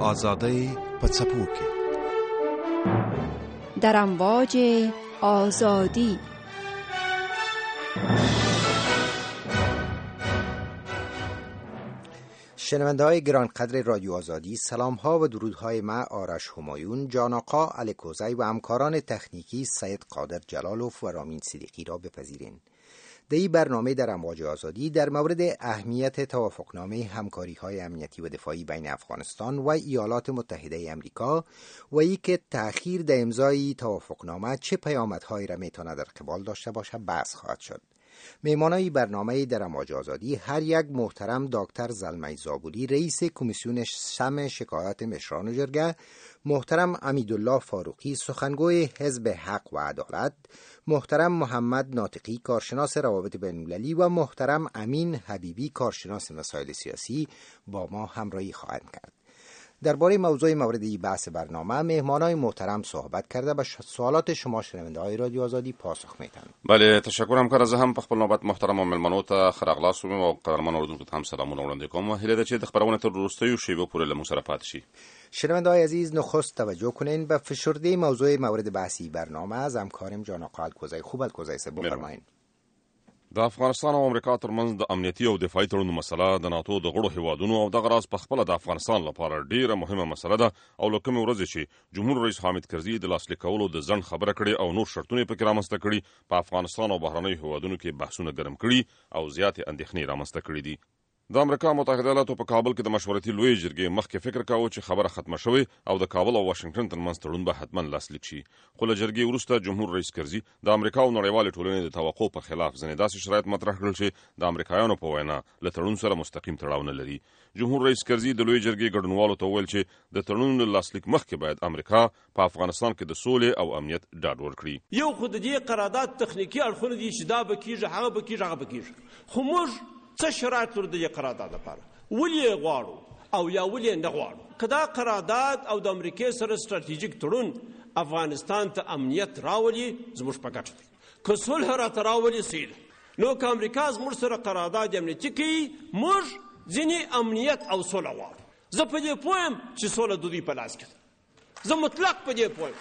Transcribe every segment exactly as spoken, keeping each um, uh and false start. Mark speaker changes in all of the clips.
Speaker 1: آزادی په څپو کې
Speaker 2: در امواج آزادی.
Speaker 3: شنونده های گرانقدر رادیو آزادی، سلام ها و درودهای ما آرش همایون، جان آقا الکوزی و همکاران تکنیکی سید قادر جلالوف و رامین صدیقی را بپذیرین. در این برنامه در امواج آزادی در مورد اهمیت توافقنامه همکاری‌های امنیتی و دفاعی بین افغانستان و ایالات متحده امریکا و اینکه تأخیر در امضای توافقنامه چه پیامدهایی را میتواند در قبال داشته باشد بحث خواهد شد. مهمانای برنامه در امواج آزادی هر یک محترم دکتر زلمه زابولی رئیس کمیسیون سم شکایات مشران جرگه، محترم امیدالله فاروقی سخنگوی حزب حق و عدالت، محترم محمد ناطقی کارشناس روابط بین‌المللی و محترم امین حبیبی کارشناس مسائل سیاسی با ما همراهی خواهند کرد. درباره موضوع موردی بحث برنامه مهمانای محترم صحبت کرده و سوالات شما شنونده های رادیو آزادی پاسخ میتن.
Speaker 4: بله، تشکر همکار. زه هم په خپل نوبت محترم ملمنو ته ښه راغلاست وم او قدرمنو اورېدونکو ته هم سلامونه وړاندې کوم. هیله ده چې د خپرونې تر وروستیو شیبو پورې له موږ سره پاتې شي.
Speaker 3: شنونده های عزیز، نخست توجه کنین به فشرده موضوع مورد بحثی برنامه از همکارم جان آقا الکوزی. خوب الکوزی صاحب بفرمایئ.
Speaker 4: د افغانستان او امریکا ترمنځ د امنیتي او دفاعي تړونو مسله د ناتو د غړو هیوادونو او دغه راز په خپله د افغانستان لپاره ډیره مهمه مسله ده او له کومې ورځې چې جمهور رئیس حامد کرزي د لاسلیک کولو د ځنډ خبره کړې او نور شرطونه یې پکې رامنځته کړي، په افغانستان او بهرنیو هیوادونو کې بحثونه ګرم کړي او زیاتې اندېښنې رامنځته کړي دي. د امریکا متحده ایالاتو په کابل کې د مشورتي لویې جرګې مخکې فکر کاوه چې خبره ختمه شوې او د کابل او واشنگټن ترمنځ تړون به حتما لاسلیک شي، خو له جرګې وروسته جمهور رئیس کرزي د امریکا او نړیوالې ټولنې د توقع په خلاف ځینې داسې شرایط مطرح کړل چې د امریکایانو په وینا له تړون سره مستقیم تړاو نه لري. جمهور رئیس کرزي د لویې جرګې ګډونوالو ته وویل چې د تړون له لاسلیک مخکې باید امریکا په افغانستان کې د سولې او امنیت ډاډ ورکړي.
Speaker 5: یو خو د دې قرارداد تخنیکي اړخونه دي چې دا به کېږي، هغه به کېږي، هغه به کېږي، خو موږ څه شرایط لرو د دې قرارداد لپاره؟ ولې یې غواړو او یا ولې یې نه غواړو؟ که دا قرارداد او د امریکې سره ستراتیژیک تړون افغانستان ته امنیت راولي، زموږ په ګټه دی. که صلح راته راولي څه ده، نو که امریکا زموږ سره قرارداد امنیتي کوي، موږ ځینې امنیت او سوله غواړو. زه په دې پوه یم چې سوله د دوی په لاس کې ده، زه مطلق په دې پوه یم.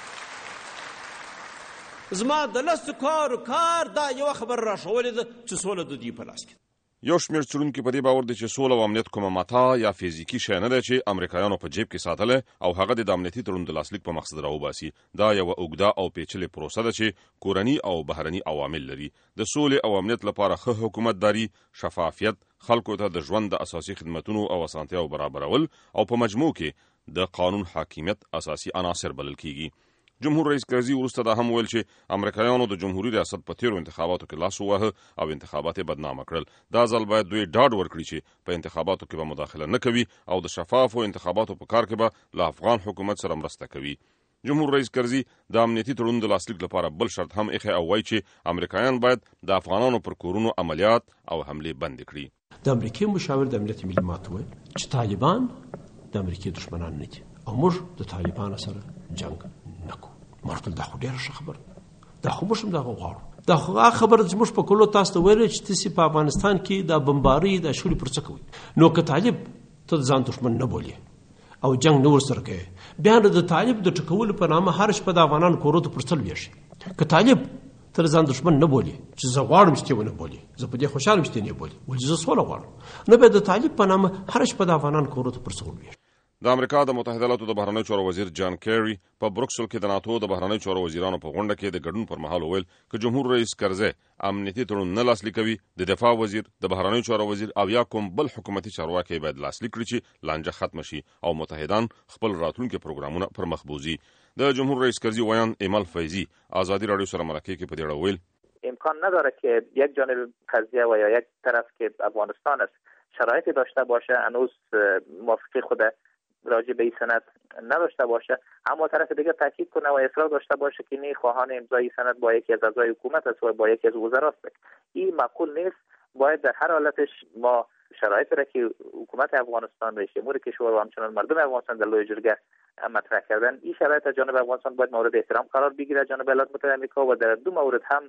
Speaker 5: زما د لسو کارو کار دا یوه خبره راښولې ده چې سوله د دوی په لاس کې ده.
Speaker 4: یو شمېر څېړونکي په دې باور دي چې سوله او امنیت کومه متا یا فزیکي شی نه دی چې امریکایانو په جیب کې ساتلی او هغه د امنیتي تړون د لاسلیک په مقصد راوباسي. دا یوه اوږده او پیچلې پروسه ده چې کورني او بهرني عوامل لري. د سولې او امنیت لپاره ښه حکومتداري، شفافیت، خلکو ته د ژوند د اساسي خدمتونو او اسانتیاو برابرول او په مجموع کې د قانون حاکمیت اساسي عناصر بلل کیږي. جمهور رئیس کرزي وروسته دا هم ویل چې امریکایانو د جمهوریت ریاست په تیرو انتخاباتو کې لاس وواهه او انتخابات یې بدنامه کړل. دا ځل باید دوی ډاډ ورکړي چې په انتخاباتو کې به مداخله نه کوي او د شفافو انتخاباتو په کار کې به له افغان حکومت سره مرسته کوي. جمهور رئیس کرزي د امنیتي تړون د لاسلیک لپاره بل شرط هم ایښی او وایي چې امریکایان باید د افغانانو پر کورونو عملیات او حملې بند کړي.
Speaker 5: د امریکې مشاور د امنیت ملي ماته وویل چې طالبان د امریکې دښمنان نه دي او موږ د طالبانو سره جنګ نه کوو. مرتل دا خو ډېره ښه خبره دا خو موږ هم دغه غواړو. دا خو هغه خبره چې موږ په کلو تاسو ته ویل چې تاسې په افغانستان کې دا بمبارۍ دا شولې پر څه کوئ؟ نو که طالب ته ځان دښمن نه بولي او جنګ نه ورسره کوي، بیا نو د طالب د ټکولو په نامه هر شپه د افغانانو کورو ته پر څه لویږي. که طالب ته ځان دښمن نه بولي چې زه غواړم چې ونه بولي، زه په دې خوشحاله یم چې نه بولي، ولې زه سوله غواړم، نو بیا د طالب په نامه هر شپه د افغانانو کورو ته پر څه لویږي.
Speaker 4: د امریکا د متحده ایالاتو د بهرنیو چارو وزیر جان کیری په بروکسل کې د ناتو د بهرنیو چارو وزیرانو په غونډه کې د ګډون پر مهال وویل که جمهور رئیس کرزي امنیتي تړون نه لاسلیک کوي، د دفاع وزیر، د بهرنیو چارو وزیر او یا کوم بل حکومتي چارواکي باید لاسلیک کړي چې لانجه ختمه شي او متحدان خپل راتلونکي پروګرامونه پر مخ بوزي. د جمهور رئیس کرزي ویان ایمل فیضی آزادی رادیو سره مرکه کې په دې اړه ویل
Speaker 6: امکان نداره که یک جانب قضیه و یا یک طرف که افغانستان است شرایطی داشته باشه هنوز موافقه خود راجع به این سند نداشته باشه، اما طرف دیگه تاکید کنه و اصرار داشته باشه که نه خواهان امضای سند با یکی از اعضای حکومت است و با یکی از وزراست. این معقول نیست. باید در هر حالتش ما شرایط را که حکومت افغانستان و شمول کشور و همچنان مردم افغانستان در لوی جرگه مطرح کردن، این شرایط از جانب افغانستان باید مورد احترام قرار بگیره جانب ایالات متحده آمریکا و در دو مورد هم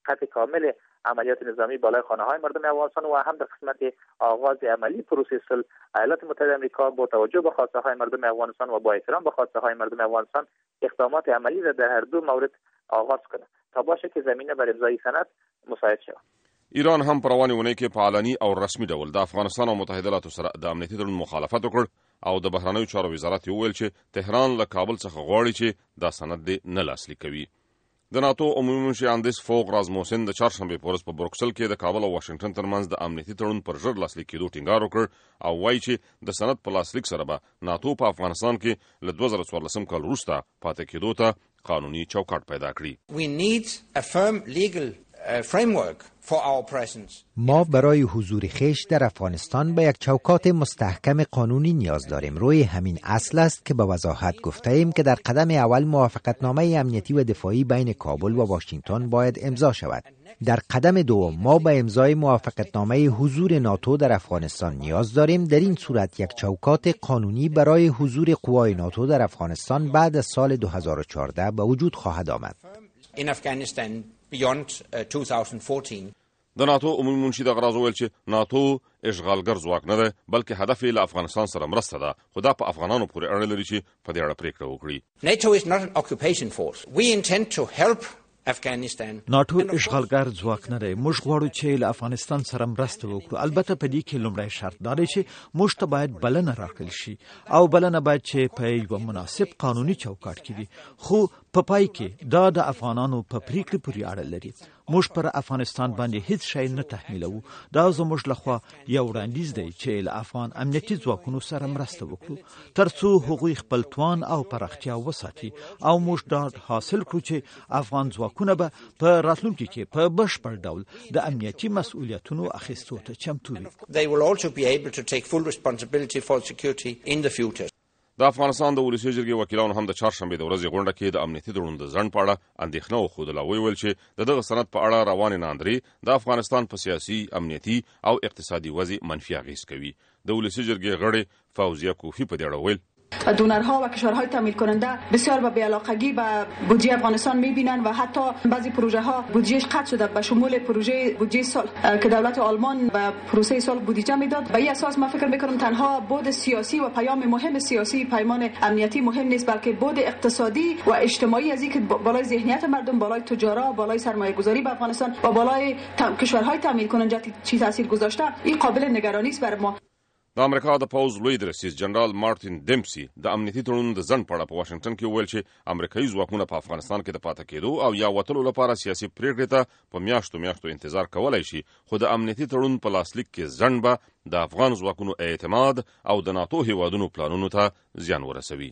Speaker 6: قطع کامل عملیات نظامی بالای خانه های مردم افغانستان و هم در قسمت آغاز عملی پروسه صلح ایالات متحده آمریکا با توجه به خواسته های مردم افغانستان و با احترام به خواسته های مردم افغانستان اقدامات عملی را در هر دو مورد آغاز کنه تا باشه که زمینه بر امضای سند مساعد شود.
Speaker 4: ایران هم په روانې اونۍ کې په علني او رسمي ډول د افغانستان او متحده ایالاتو سره د امنیتي تړون مخالفت وکړ او د بهرنیو چارو وزارت یې وویل چې تهران له کابل څخه غواړي چې دا سند دې نه لاسلیک کوي. د ناتو عمومي منشي اندیس فوق رازموسن د چهارشنبې په ورځ په بروکسل کې د کابل او واشنگټن ترمنځ د امنیتي تړون پر ژر لاسلیک کېدو ټینګار وکړ او وایي چې د سند په لاسلیک سره به ناتو په افغانستان کې له دوه زره څوارلسم کال وروسته پاتې کېدو ته قانوني چوکاټ پیدا کړي.
Speaker 7: We need a firm legal framework for our presence.
Speaker 3: ما برای حضور خویش در افغانستان به یک چوکات مستحکم قانونی نیاز داریم. روی همین اصل است که به وضاحت گفته ایم که در قدم اول موافقتنامه امنیتی و دفاعی بین کابل و واشنگتن باید امضا شود. در قدم دوم ما به امضای موافقتنامه حضور ناتو در افغانستان نیاز داریم. در این صورت یک چوکات قانونی برای حضور قوای ناتو در افغانستان بعد از سال دو هزار و چهارده به وجود خواهد آمد.
Speaker 7: In Afghanistan beyond uh, two thousand fourteen.
Speaker 4: د ناتو عمومي منشي دغه راز وویل چې ناتو اشغالګر ځواک نه دی بلکې هدف یې له افغانستان سره مرسته ده خو دا په افغانانو پورې اړه لري چې په دې اړه پرېکړه وکړي.
Speaker 7: NATO is not an occupation force. We intend to help Afghanistan.
Speaker 8: ناتو اشغالګر ځواک نه دی. موږ غواړو چې له افغانستان سره مرسته وکړو. البته په دې کې لومړی شرط دا دی چې موږ ته باید بلنه راکړل شي او بلنه باید چې په یو مناسب قانوني چوکاټ کې وي. خو په پای کې دا د افغانانو په پریکړې پورې اړه لري. موږ پر افغانستان باندې هیڅ شی نه تحمیلوو. دا زموږ لخوا یو وړاندیز دی چې له افغان امنیتي ځواکونو سره مرسته وکړو ترڅو هغوی خپل توان او پراختیا وساتي او موږ دا حاصل کړو چې افغان ځواکونه به په راتلونکي کې په بشپړ ډول د امنیتي مسؤلیتونو اخیستو ته چمتو وي.
Speaker 7: They will also be able to take full responsibility for security in the future.
Speaker 4: د افغانستان د ولسي جرګې وکیلانو هم د چهارشنبې د ورځې غونډه کې د امنیتي تړون د ځنډ په اړه اندېښنه وښودله. ویل چې د دغه سند په اړه روانې ناندرې د افغانستان په سیاسي، امنیتي او اقتصادي وضع منفي اغېز کوي. د ولسي جرګې غړې فوزیه کوفی په دې اړه ویل
Speaker 9: دونرها و کشورهای تامین کننده بسیار با بی‌علاقگی به بودجه افغانستان می‌بینند و حتی بعضی پروژه ها بودجهش قطع شده به شمول پروژه بودجه صلح که دولت آلمان به پروسه صلح بودجه میداد. به این اساس من فکر می‌کنم تنها بود سیاسی و پیام مهم سیاسی پیمان امنیتی مهم نیست بلکه بود اقتصادی و اجتماعی از اینکه بالای ذهنیت مردم، بالای تجارا، بالای سرمایه‌گذاری به افغانستان و بالای کشورهای تامین کننده چی تاثیر گذاشته این قابل نگرانی است برای ما.
Speaker 4: د امریکا د پوز لوی درسیز جنرال مارټین ډیمسي د امنیتي تړون د ځنډ په اړه په واشنگټن کې وویل چې امریکایي ځواکونه په افغانستان کې د پاتې کېدو او یا وتلو لپاره سیاسي پریکړې ته په میاشتو میاشتو انتظار کولای شي خو د امنیتي تړون په لاسلیک کې ځنډ به د افغان ځواکونو اعتماد او د ناتو هیوادونو پلانونو ته زیان ورسوي.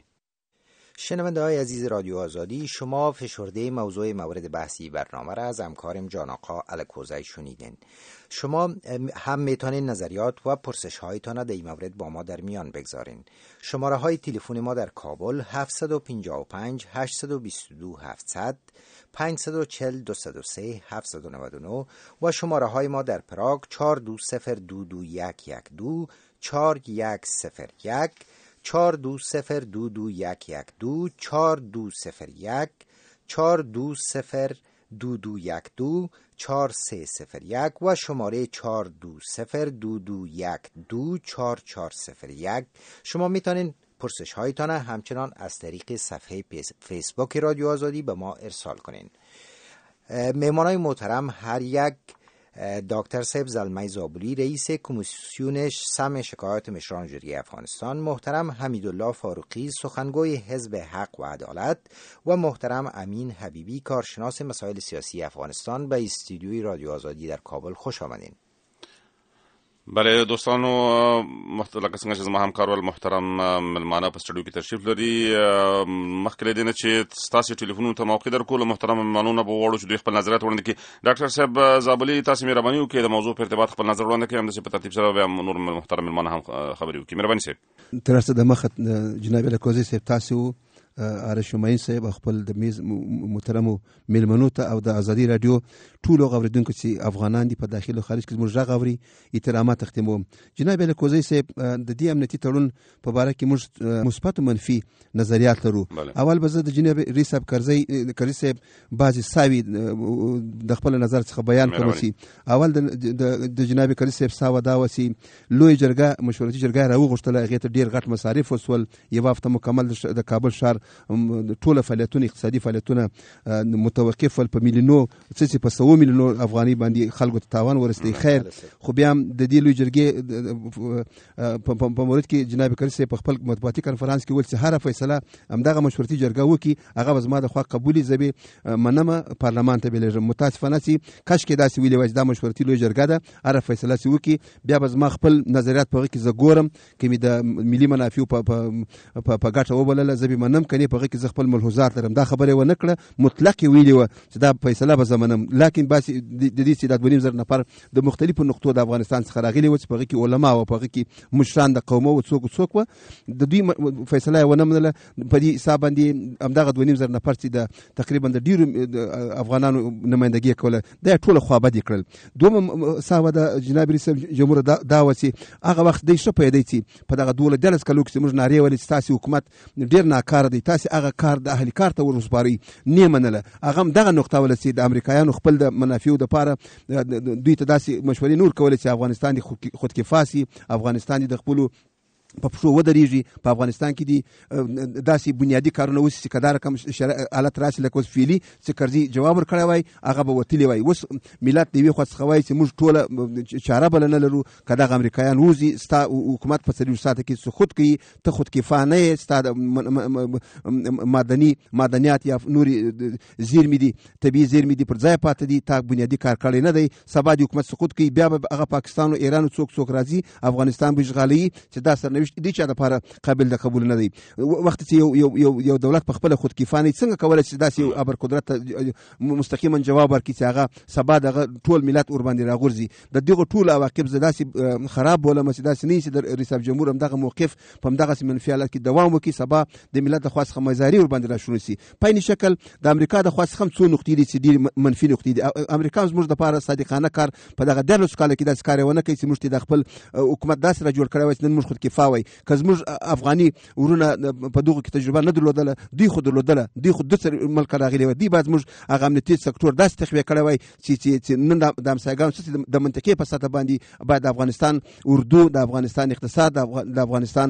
Speaker 3: شنونده های عزیز رادیو آزادی، شما فشرده موضوع مورد بحثی برنامه را از همکارم جان آقا الکوزی شنیدین. شما هم میتونین نظریات و پرسش هایتان را در این مورد با ما در میان بگذارین. شماره های تلفن ما در کابل هفت پنج پنج هشت دو دو هفتصد، پنج چهار دو صفر سه هفت نه نه و شماره های ما در پراگ چهار دو صفر دو دو یک یک دو چهار یک صفر یک چهار دو صفر دو دو یک یک دو چهار دو صفر یک چهار دو صفر دو دو یک دو چهار سه صفر یک و شماره چهار دو صفر دو دو یک دو چهار چهار صفر یک. شما میتونین پرسش هایتان همچنان از طریق صفحه فیسبوک رادیو آزادی به ما ارسال کنین. مهمانای محترم هر یک دکتر صاحب زلمه زابلی رئیس کمیسیون سم شکایات مشران جرگه افغانستان، محترم حمیدالله فاروقی سخنگوی حزب حق و عدالت و محترم امین حبیبی کارشناس مسائل سیاسی افغانستان به استودیوی رادیو آزادی در کابل خوش آمدین.
Speaker 4: بله دوستانو، لکه څنګه چې زما همکار محترم ملمانه په سټډیو کې تشریف لري، مخکې له دې نه چې ستاسو ټلیفونونو ته موقع درکړو، محترم ملمانونه به وغواړو چې دوی خپل نظریات وړاندې کړي. ډاکټر صاحب زابلي، تاسو مهرباني وکړئ د موضوع په ارتباط خپل نظر وړاندې کړئ، همداسې په ترتیب سره بیا نور محترم ملمانه هم خبرې وکړي. مهرباني صاحب.
Speaker 1: تر څه د مخه جناب الکوزي صاحب تاسو
Speaker 10: آرش همایون صاحب خپل د میز محترم میلمنو ته او د ازادي رادیو ټول غوړیدونکو چې افغانان دي په داخل او خارج کې موږ غوړي احترامات تختمو. جناب الکوزی صاحب د دې امنیتي تړون په اړه کې موږ مثبت منفي نظریات لرو. اول به زه د جناب ریساب کرزی کرزی صاحب بعضی ساوي د خپل نظر څخه بیان کوم چې اول د جناب کرزی صاحب ساوه دا وسی لوی جرګه مشورتي جرګه راوغښتله هغه ته ډیر غټ مصارف وسول یو هفته مکمل د کابل شهر ټول فعالیتونه اقتصادي فعالیتونه متوقف ول په میلیونو څه په سو میلیونو افغاني باندې خلکو ته تاوان ورسېږي. خیر خو بیا د دې لوی جرګې په مورد کې جناب کرزی صاحب په خپل مطبوعاتي کانفرنس کې ویل چې هر فیصله همدغه مشورتي جرګه وکي هغه به زما د خوا قبولي زبې منمه پارلمان ته بلېږم. متاسفانه چې کاش کې داسې ویلې وای چې دا مشورتي لوی جرګه ده هر فیصله چې وکي بیا به زما خپل نظریات په هغه کې زه ګورم که مې د ملي منافعو په ګټه وبلله زه به منم کنې په هغه کې زه خپل ملحوظات لرم. دا خبره ونه کړه مطلق یې ویلې وه چې دا فیصله به زه منم. لیکن باسې د دې چې دا دوه نیم زره نفر د مختلفو نقطو د افغانستان څخه راغلي وو چې په هغه کې علما وو په هغه کې مشران د قومو وو څوک څوک وو د دوی فیصله یې ونه منله. په دې حساب باندې همدغه دوه نیم زره نفر چې د تقریبا د ډېرو افغانانو نمایندګي کوله دا ټوله خوابدي کړل. دومره ساوه د جناب رئیس جمهور دا وه چې هغه وخت دی ښه پوهېدی چې په دغه دولس دولس کلو کې چې موږ نارې ویلې چې تاسې حکومت ډېر ناکاره دی تاسې هغه کار د اهلي کار ته ور وسپارئ نه منله. هغه هم دغه نقطه وله چې د امریکایانو خپل د منافعو دپاره دوی ته داسې مشورې نور کولې چې افغانستان دې خودکفا سي افغانستان دې د خپلو په پښو ودرېږي په افغانستان کې دي داسې بنیادي کارونه وشي چې که دا رقم حالت راشي لکه اوس فعلي چې کرزي جواب ورکړی وای هغه به وتلی وای. اوس ملت د یوې خوا څخه وایي چې موږ ټوله چاره بله نه لرو که دغه امریکایان وځي ستا حکومت په څلوېښت ساعته کې سقوط کوي ته خودکفا نه یې ستا د معدني معدنیات یا نورې زیرمې دي طبیعي زیرمې دي پر ځای پاته دي تا بنیادي کار کړی نه دی سبا د حکومت سقوط کوي بیا به هغه پاکستان او ایران څوک څوک راځي افغانستان به اشغالوي چې دا سرنوشت دي چې د لپاره قابل د قبول نه دی. وخت چې یو یو یو یو دولت په خپل خودکفا نه څنګه کولای شي داسې یو ابر قدرت مستقیما جواب ورکړي چې هغه سبا دغه ټول ملت ور باندې راغورځي. د دغه ټول عواقب زه داسې خراب بولم چې داسې نه شي د رئیس جمهور هم دغه موقف په همدغسې منفي حالت کې دوام وکړي سبا د ملت د خوا څخه مزاري ور باندې راشروع شي. په عین شکل د امریکا د خوا څخه هم څو نقطې دي چې ډېرې منفي نقطې دي. امریکا زموږ دپاره صادقانه کار په دغه دیارلسو کاله کې داسې کار یې ونه کوي چې موږ ته د خپل حکومت داسې را جوړ کړی وای چې نن موږ خودکفا وای. که زموږ افغاني ورونه په دغه کې تجربه نه درلودله دوی خو درلودله دوی خو د ملک راغلي وای دوی باید موږ هغه امنیتي سکتور داسې تقویه کړی وای چې نن د همسایګانو څه د منطقې په سطح باندې باید د افغانستان اردو د افغانستان اقتصاد د افغانستان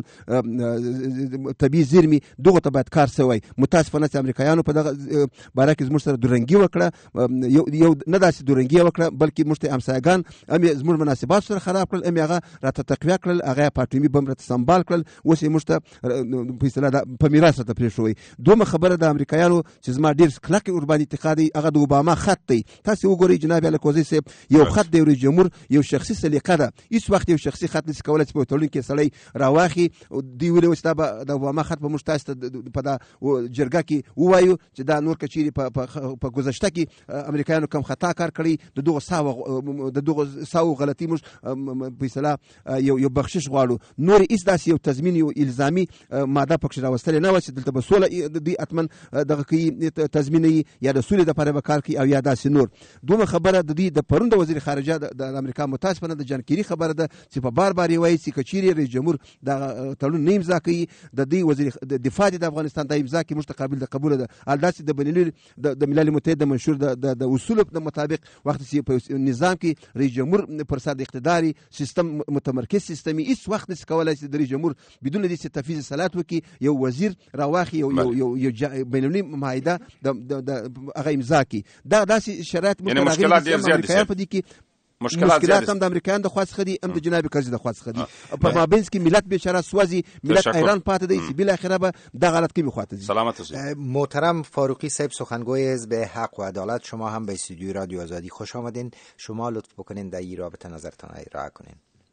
Speaker 10: طبیعي زیرمې دغو ته باید کار سوی. متاسفانه چې امریکایانو په دغه باره کې زموږ سره دورنګي وکړه یو نه داسې دورنګي وکړه بلکې موږ ته همسایګان هم یې زموږ مناسبات سره خراب کړل هم یې هغه راته تقویه کړل هغه یې په اټومي بم راته سنبال کړل اوس یې موږ ته په اصطلاح په میراث راته پرېښوی. دومره خبره د امریکایانو چې زما ډېر کلک ورباندې اعتقاد دی هغه د اوباما خط دی. تاسې وګورئ جناب الکوزی صاحب یو خط د رئیس جمهور یو شخصي سلیقه ده هېڅ وخت یو شخصي خط نشي کولی چې په تړون کې سړی راواخلي دوی ویلي چې دا به د اوباما خط به موږ تاسو ته په دا جرګه کې ووایو چې دا نور که چیرې په ګذشته کې امریکایانو کم خطا کار کړی د دغو ساو د دغو ساو غلطي موږ په اصطلاح یو یو بخشش غواړو. نور هېڅ داسې یو تضمین یو الزامي ماده پکښې راوستلې نه وه چې دلته به سوله دوی حتما دغه کوي تضمینوي یا د سولې دپاره به کار کوي او یا داسې نور. دومره خبره د دوی د پرون د وزیر خارجه د امریکا متاسفانه د جان کیري خبره ده چې په بار بار یې وایي چې که چیرې رئیس جمهور دغه تړون نه امضا کوي د دوی وزیر دفاع د افغانستان د امضا کې موږ ته قابل د قبوله ده. همداسې د بین د ملل متحد د منشور د اصولو د مطابق وخت چې په نظام کې رئیس جمهور پر سر د اقتداري سیستم متمرکز سیستمي هېڅ وخت نشي کولی چې د رئیس جمهور بدون دې چې تفویض صلاحیت وکړي یو وزیر راواخلي یو یو یو بینالمللي معاهده د هغه امضا کړي. دا داسې شرایط موږ ته راغلي امریکایان په دې کې مشکلات هم د امریکایانو د خوا څخه دي هم د جناب کرزي د خوا څخه دي. په مابینځ کې ملت بیچاره سوځي ملت ایران پاتې دی چې بالاخره به دغه حالت کې میخواته دي.
Speaker 3: سلامت باشید. محترم فاروقی صاحب سخنگوی حزب حق و عدالت شما هم به استودیوی رادیو آزادی خوش آمدین. شما لطف بکنین در این رابطه نظرتان ارائه کنین.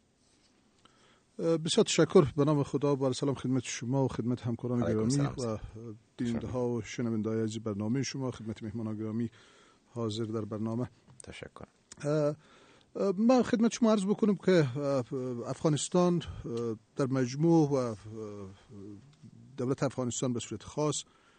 Speaker 11: بسیار تشکر. به نام خدا و سلام خدمت شما و خدمت همکاران گرامی و بیننده ها و شنونده های از برنامه شما خدمت مهمانان گرامی حاضر در برنامه.
Speaker 3: تشکر.
Speaker 11: من خدمت شما عرض بکنم که افغانستان در مجموع و دولت افغانستان به صورت خاص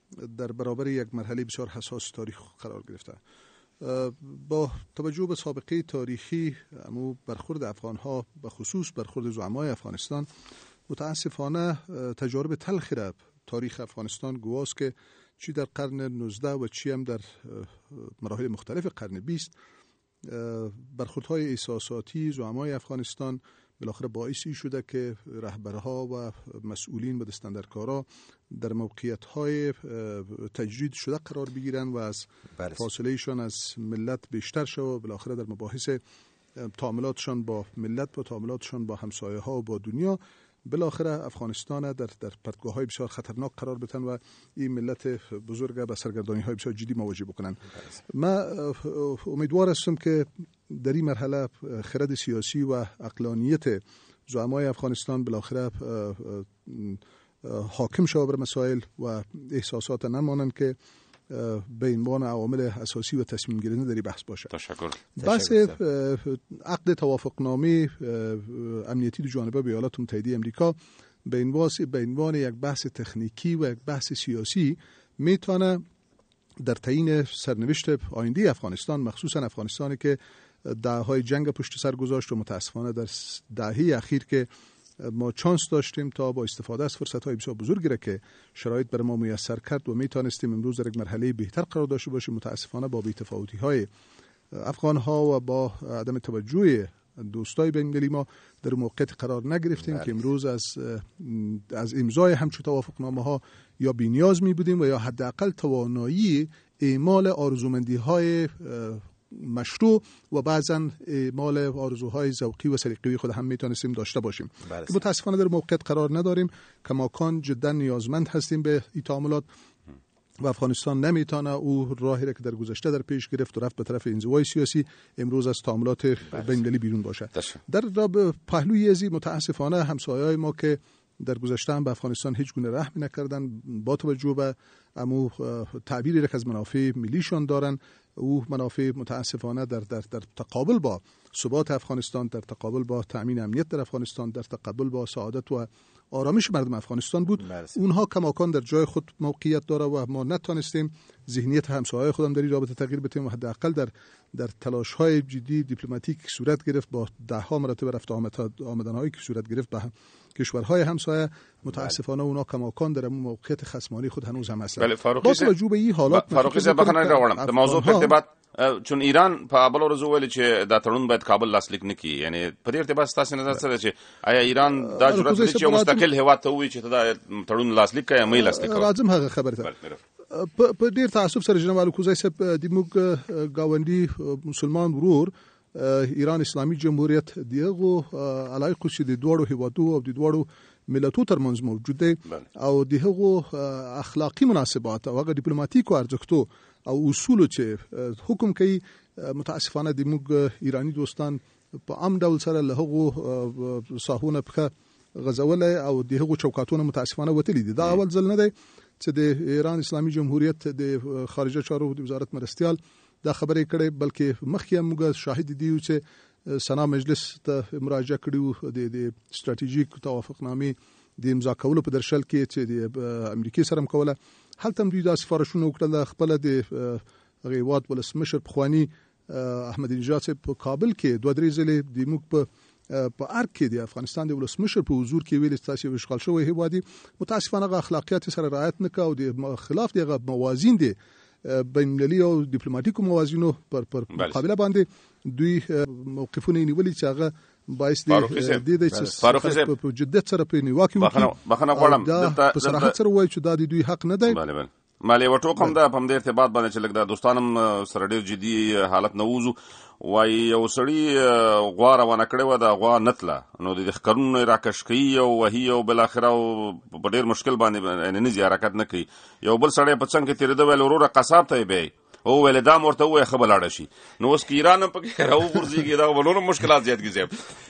Speaker 11: در برابر یک مرحله بسیار حساس تاریخ قرار گرفته. با توجه به سابقه تاریخی امو برخورد افغان‌ها به خصوص برخورد زعمای افغانستان، متاسفانه تجارب تلخی را تاریخ افغانستان گواست که چی در قرن نوزده و چی هم در مراحل مختلف قرن بیست برخوردهای احساساتی زعمای افغانستان بالاخره باعثی شده که رهبرها و مسئولین و دستاندرکارا در موقعیت‌های تجرید شده قرار بگیرن و از فاصلهشان از ملت بیشتر شود و بالاخره در مباحث تعاملاتشان با ملت و تعاملاتشان با همسایه‌ها و با دنیا بالاخره افغانستان در در پرتگاه‌های بسیار خطرناک قرار بدن و این ملت بزرگ به سرگردانی‌های بسیار جدی مواجه بکنن. من امیدوار هستم که در این مرحله خرد سیاسی و عقلانیت زعمای افغانستان بالاخره حاکم شود بر مسائل و احساسات نمانند که به عنوان عوامل اساسی و تصمیم گیرنده در بحث باشه.
Speaker 4: تشکر.
Speaker 11: بحث عقد توافقنامه امنیتی دو جانبه به ایالات متحده آمریکا به عنوان یک بحث تکنیکی و یک بحث سیاسی میتونه در تعیین سرنوشت آینده افغانستان، مخصوصا افغانستانی که دهه‌های جنگ پشت سر گذاشت و متاسفانه در دهه اخیر که ما چانس داشتیم تا با استفاده از فرصت‌های بسیار بزرگی را که شرایط بر ما میسر کرد و میتونستیم امروز در یک مرحله بهتر قرار داشته باشیم، متاسفانه با بی‌تفاوتی‌های افغان‌ها و با عدم توجه دوستای بین‌المللی ما در موقعیت قرار نگرفتیم که امروز از از امضای همچون توافقنامه‌ها یا بی‌نیاز می بودیم و یا حداقل توانایی اعمال آرزومندی‌های مشروع و بعضا اعمال آرزوهای ذوقی و سلیقه‌ای خود هم میتونستیم داشته باشیم که متاسفانه در موقعیت قرار نداریم. کماکان جدا نیازمند هستیم به این تعاملات و افغانستان نمیتونه او راهی را که در گذشته در پیش گرفت و رفت به طرف انزوای سیاسی امروز از تعاملات بین‌المللی بیرون باشه. در پهلوی ازی متاسفانه همسایه‌های ما که در گذشته هم به افغانستان هیچ گونه رحم نکردن، با توجه به امو تعبیری را که از منافع ملیشان دارن، او منافع متاسفانه در در در تقابل با ثبات افغانستان، در تقابل با تأمین امنیت در افغانستان، در تقابل با سعادت و آرامش مردم افغانستان بود. مرسی. اونها کماکان در جای خود موقعیت داره و ما نتونستیم ذهنیت همسایه‌های خودم در این رابطه تغییر بدیم و حداقل در در تلاش‌های جدی دیپلماتیک صورت گرفت با ده ها مرتبه رفت آمدن‌هایی که صورت گرفت به کشورهای همسایه، متاسفانه اونا کماکان در موقعیت خصمانه خود هنوز هم هستند. با توجه به این حالات
Speaker 4: فاروقی صاحب بخنه راوړم د موضوع په ارتباط چون ایران په اول ورځ ویل چې دا تړون باید کابل لاسلیک نکړي، یعنی په دې ارتباط تاسو نظر سره چې آیا ایران دا جرأت لري چې مستقل هیواد ته وایي چې دا تړون لاسلیک کړي یا مې لاسلیک کړي؟
Speaker 11: راځم هغه خبره ته په ډیر تعصب سره جناب الکوزی صاحب د موږ گاونډي مسلمان ورور ایران اسلامي جمهوریت دغه علاقه چې د دوړو هیوادو او د دوړو ملتونو ترمنځ موجود دي او دغه اخلاقی مناسبات او هغه ډیپلوماټیکو ارزښتو او اصول چې حکم کوي، متاسفانه د موږ ایرانی دوستان په عام ډول سره له هغه ساحونه په غزول او دغه چوکاټونه متاسفانه وتلی دي. دا اول ځل نه دی چې د ایران اسلامي جمهوریت د خارجه چارو د وزارت مرستيال دا خبرې کړې، بلکې مخکې موږ شاهد دي چې سنا مجلس ته مراجعه کړو د د استراتیژیک توافقنامې د امضا کولو په درشل کې چې د امریکای سره کوله. هلته دوی د سفارشونو وکړل خپل د غیوات ولسمشر پخوانی احمد نژاد په کابل کې دوه درې ځله د موږ په په ارګ کې د افغانستان د ولسمشر په حضور کې ویل چې تاسو اشغال شوی هیوادي متاسفانه غ اخلاقیات سره رعایت نه کوي او د خلاف دغه موازین دي بین‌المللي او ډیپلوماټیکو موازینو پر پر مقابله باندې دوی موقفونه نیولي چې هغه باعث دي د دې په جدت سره په نیواکي
Speaker 4: بخنه غواړم
Speaker 11: د صراحت سره وایي چې دا د دوی حق نه دی.
Speaker 4: بله بله مالې وټوکم دا په دې ارتباط باندې چې لګ دا دوستانم سره ډیر جدي حالت نووزو وای یو سړی غوا روانه کړې و دا غوا نتله نو د ښکرونو راکش کوي او وهي او بالاخره په ډیر مشکل باندې نه زی حرکت نه کوي. یو بل سړی په څنګ کې تیرېده ویل وروره قصاب ته به او ویل دا ورته وایي ښه به لاړه شي. نو اوس که ایران هم پکې راوغورځېږي دا به نور مشکلات زیات کړي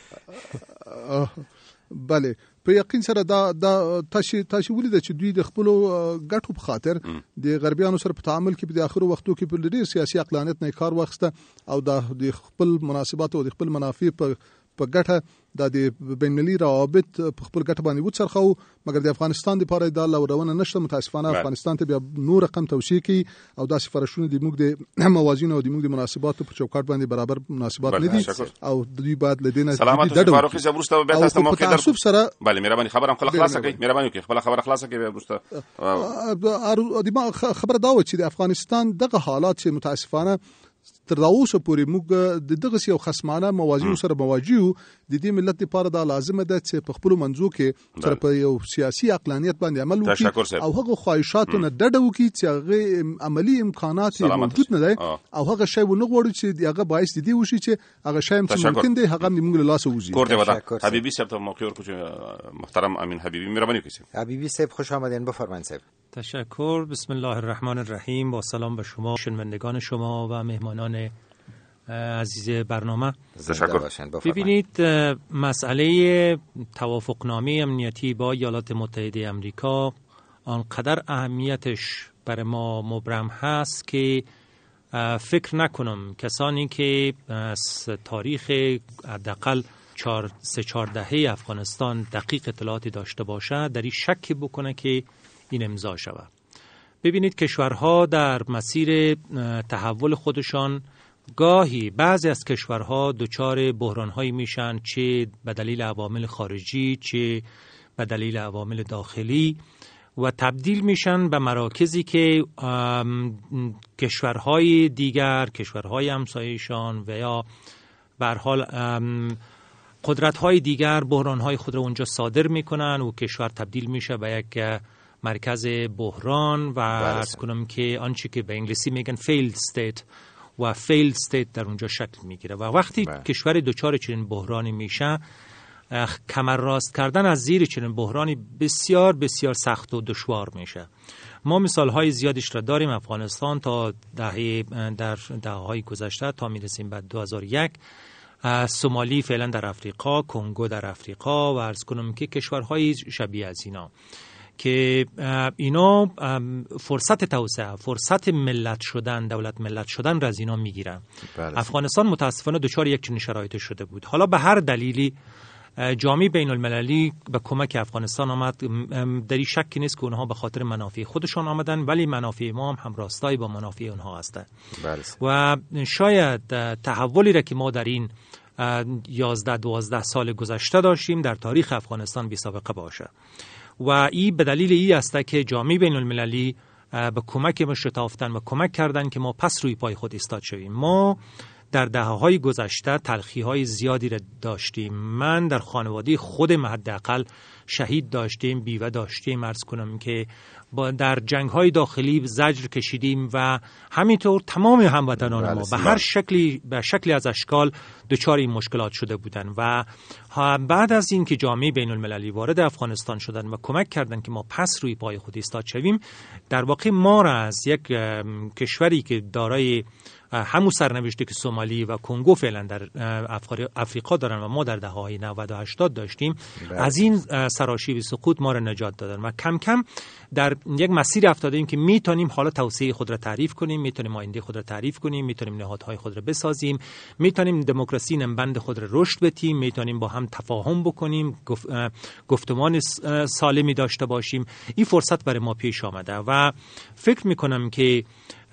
Speaker 4: صاحب.
Speaker 11: بله په یقین سره دا دا تاسو تاسو ولید چې دوی د خپل ګټو په خاطر د غربیانو سره په تعامل کې په اخرو وختو کې په ډېر سیاسي عقلانیت نه کار واخیسته او د خپل مناسبات او د خپل منافع په په ګټه د بین المللي روابط په خپل ګټه باندې وڅرخو، مګر د افغانستان لپاره دا لورونه نشته. متاسفانه افغانستان ته بیا نور رقم توسيع کی او داسې فرشونه د موږ د موازین او د موږ د مناسباتو په چوکاټ باندې برابر مناسبات نه دي او د دوی بعد لدينا
Speaker 4: سلامات فاروق صاحب ورسته به تاسو موقع در
Speaker 11: تعصب سره
Speaker 4: بله مهرباني خبره خپل خلاصه کړئ، مهرباني وکړئ خپل خبره خلاصه کړئ ورسته.
Speaker 11: د خبره دا و چې د افغانستان دغه حالات چې متاسفانه تر اوسه پورې موږ د دغه یو خصمانه موازین سره مواجهو. د دې ملت لپاره دا لازمه ده چې په خپل منځو کې سره په یو سیاسي عقلانیت باندې عمل وکړي او هغه خواهشاتو نه ډډه وکړي چې هغه عملی امکانات موجود نه دي او هغه شی ونه غواړي چې هغه باعث دي وشي چې هغه شی هم ممکن دی هغه موږ له لاسه وځي.
Speaker 4: کوړه ودا حبیبی صاحب ته موقع ورکړو. محترم امین حبیبی مهرباني وکړئ.
Speaker 3: حبیبی صاحب خوش آمدین، بفرمایید صاحب.
Speaker 12: تشکر. بسم الله الرحمن الرحیم. با سلام به شما شنوندگان شما و مهمانان عزیز برنامه. ببینید مسئله توافقنامه امنیتی با ایالات متحده آمریکا آنقدر اهمیتش برای ما مبرم هست که فکر نکنم کسانی که از تاریخ حداقل چهار سه چهار دهه افغانستان دقیق اطلاعاتی داشته باشه در این شک بکنه که این امضا شود. ببینید کشورها در مسیر تحول خودشان گاهی بعضی از کشورها دچار بحران‌هایی میشن، چه به دلیل عوامل خارجی چه به دلیل عوامل داخلی، و تبدیل میشن به مراکزی که کشورهای دیگر، کشورهای همسایه‌شان و یا به هر حال قدرت‌های دیگر بحران‌های خود را اونجا صادر میکنن و کشور تبدیل میشه به یک مرکز بحران و عرض کنم که آنچه که به انگلیسی میگن failed state و failed state در اونجا شکل میگیره و وقتی بله. کشور دوچار چنین بحرانی میشه، کمر راست کردن از زیر چنین بحرانی بسیار بسیار سخت و دشوار میشه. ما مثالهای زیادیش را داریم. افغانستان تا دهه در دهه‌های گذشته تا میرسیم به دو هزار و یک، سومالی فعلا در افریقا، کنگو در افریقا و عرض کنم که کشورهای شبیه از اینا که اینا فرصت توسعه، فرصت ملت شدن، دولت ملت شدن را از اینا میگیرن. افغانستان متاسفانه دچار یک چنین شرایط شده بود. حالا به هر دلیلی جامعه بین المللی به کمک افغانستان آمد. در این شکی نیست که اونها به خاطر منافع خودشان آمدن، ولی منافع ما هم همراستای با منافع اونها هستند و شاید تحولی را که ما در این یازده دوازده سال گذشته داشتیم در تاریخ افغانستان بی سابقه باشه و این به دلیل این است که جامعه بین المللی به کمک ما شتافتن و کمک کردن که ما پس روی پای خود ایستاد شویم. ما در دهه‌های گذشته تلخی‌های زیادی را داشتیم. من در خانواده خودم حداقل شهید داشتیم، بیوه داشتیم، عرض کنم که با در جنگ‌های داخلی زجر کشیدیم و همینطور تمام هموطنان ما به هر شکلی به شکلی از اشکال دچار این مشکلات شده بودند و بعد از این که جامعه بین المللی وارد افغانستان شدن و کمک کردند که ما پس روی پای خود ایستاد شویم، در واقع ما را از یک کشوری که دارای همون سرنوشتی که سومالی و کنگو فعلا در افریقا دارن و ما در دهه‌های نود و هشتاد داشتیم بله. از این سراشیب سقوط ما را نجات دادن و کم کم در یک مسیر افتادیم که میتونیم حالا توسعه خود را تعریف کنیم، میتونیم آینده خود را تعریف کنیم، میتونیم نهادهای خود را بسازیم، میتونیم دموکراسی نمبند خود را رشد بدیم، میتونیم با هم تفاهم بکنیم، گف... گفتمان سالمی داشته باشیم. این فرصت برای ما پیش آمده و فکر میکنم که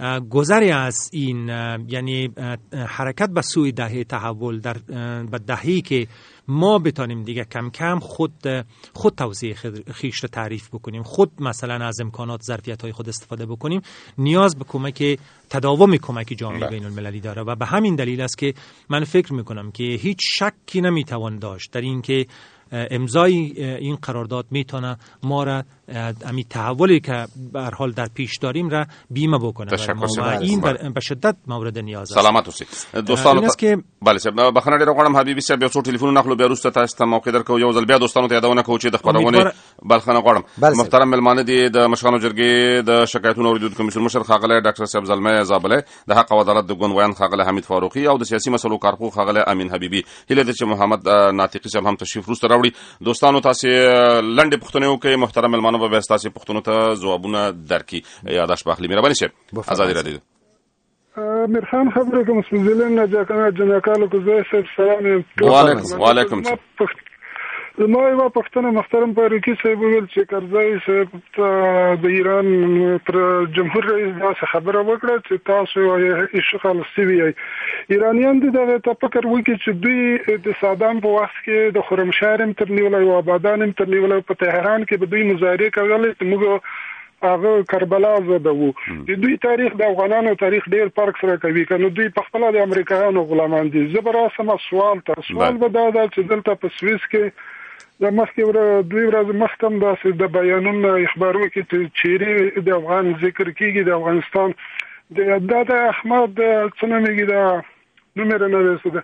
Speaker 12: گذری از این یعنی حرکت به سوی دهه تحول در به دهه‌ای که ما بتانیم دیگه کم کم خود خود توسعه خیش را تعریف بکنیم، خود مثلا از امکانات ظرفیت‌های خود استفاده بکنیم، نیاز به کمک تداوم کمک جامعه بین المللی داره و به همین دلیل است که من فکر میکنم که هیچ شکی نمیتوان داشت در این که امضای این قرارداد میتونه ما را امی تحولی که به هر حال در پیش داریم را بیمه بکنه و این به شدت مورد نیاز است.
Speaker 4: سلامت اوسئ دوستانو ته. بله صاحب بخنه ډیر غواړم حبیبي صاحب یو څو ټلیفونونه نخلو بیا وروسته تاسو ته موقع درکو یو ځل بیا دوستانو ته یادونه کوو چې د خبرونه بلخنه غواړم. محترم ملمانه دي د مشرانو جرګې د شکایتونو اوریدونکو کمیسیون مشر خاغله ډاکټر صاحب زلمه زابله، د حق او عدالت د ګوند خاغله حمید فاروقي او د سیاسي مسلو کارپو خاغله امین حبیبي. هله د چې محمد ناطقي صاحب هم تشریف وروسته راوړي. دوستانو تاسو لنډه پښتنه وکي. محترم ملمانه به تاسو پښتنو ته ځوابونه درکې. یاداش باخلی مهرباني شه. ازادي رادیو
Speaker 13: امیر خان خبره کوم سپیڅلې نه ځکه جنکالو کو زه سب سلام
Speaker 4: وعلیکم وعلیکم
Speaker 13: ما یو پښتنه محترم فاروقي صاحب ویل چې کرزی صاحب د ایران پر جمهور رئیس داسې خبره وکړه چې تاسو یې اشغال سوي ایرانیان د تفکر وکړي چې دوی د صدام په وخت کې د خرمشهر هم تر نیولای او آبادان هم تر نیولای په تهران کې به دوی مظاهره کولې چې موږ هغه کربلا زده وو د دوی تاریخ د افغانانو تاریخ ډیر فرق سره کوي کنه دوی په خپل د امریکایانو غلامان دي زبراسم سوال ته سوال به دا چې دلته په سويس کې د مخکې ور دوی ورځ مختم داسې د بیانونو اخبارو کې چې چیرې د افغان ذکر کیږي د افغانستان د د احمد څنګه دا نومره نه رسیده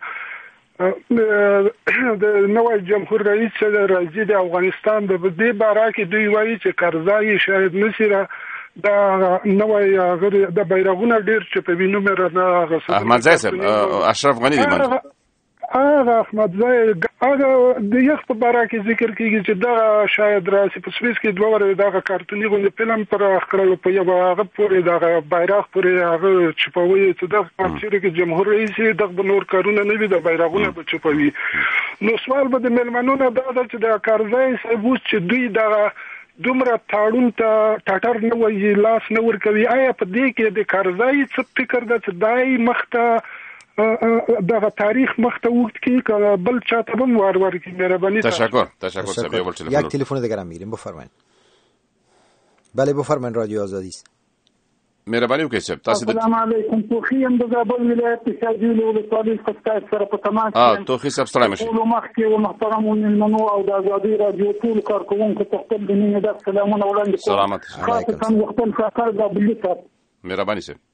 Speaker 13: د نوې جمهور رئیس چې راځي د افغانستان د دې باره کې دوی وایي چې کرزی شاید نشي دا نوې د بیرغونه ډیر چې په وینو مې نه غوښتل
Speaker 4: احمد زای صاحب اشرف غنی دی من
Speaker 13: هغه احمد زای هغه د یخ په باره کې ذکر کیږي چې دا شاید راسي په سويس کې دوه ورځې دا کارتونی غوښنه فلم پر اخرلو په یو هغه پورې دا بیرغ پورې هغه چپوي چې د پارچره کې جمهور رئیس د نور کارونه نه وي د بیرغونه په چپوي نو سوال به د ملمنونو دا چې د کرزی صاحب چې دوی دا دومره تاړون ته ټاټر نه وایي لاس نه ور کوي آیا په دې کې د کرزی څه فکر ده چې دای مخته دغه تاریخ مخته وخت کې بل چاته هم وار وار کی مهربانی
Speaker 4: تشکر تشکر صاحب یه تلفن
Speaker 3: یک تلفن دیگه میریم بفرمایید بله بفرمایید رادیو آزادی است
Speaker 4: مهربانی وکړئ صاحب تاسو
Speaker 14: السلام علیکم توخی هم د زابل ولایت شاجوی له ولسوالۍ څخه سره په تماس
Speaker 4: اه توخی صاحب ستړی مشه
Speaker 14: ټول مخکې او محترمون المنو او د آزادی رادیو ټول کارکونکو ته خپل د مینې د سلامونه وړاندې کوم
Speaker 4: سلامت
Speaker 14: خاصه وختن فقر د بلیته
Speaker 4: مهربانی صاحب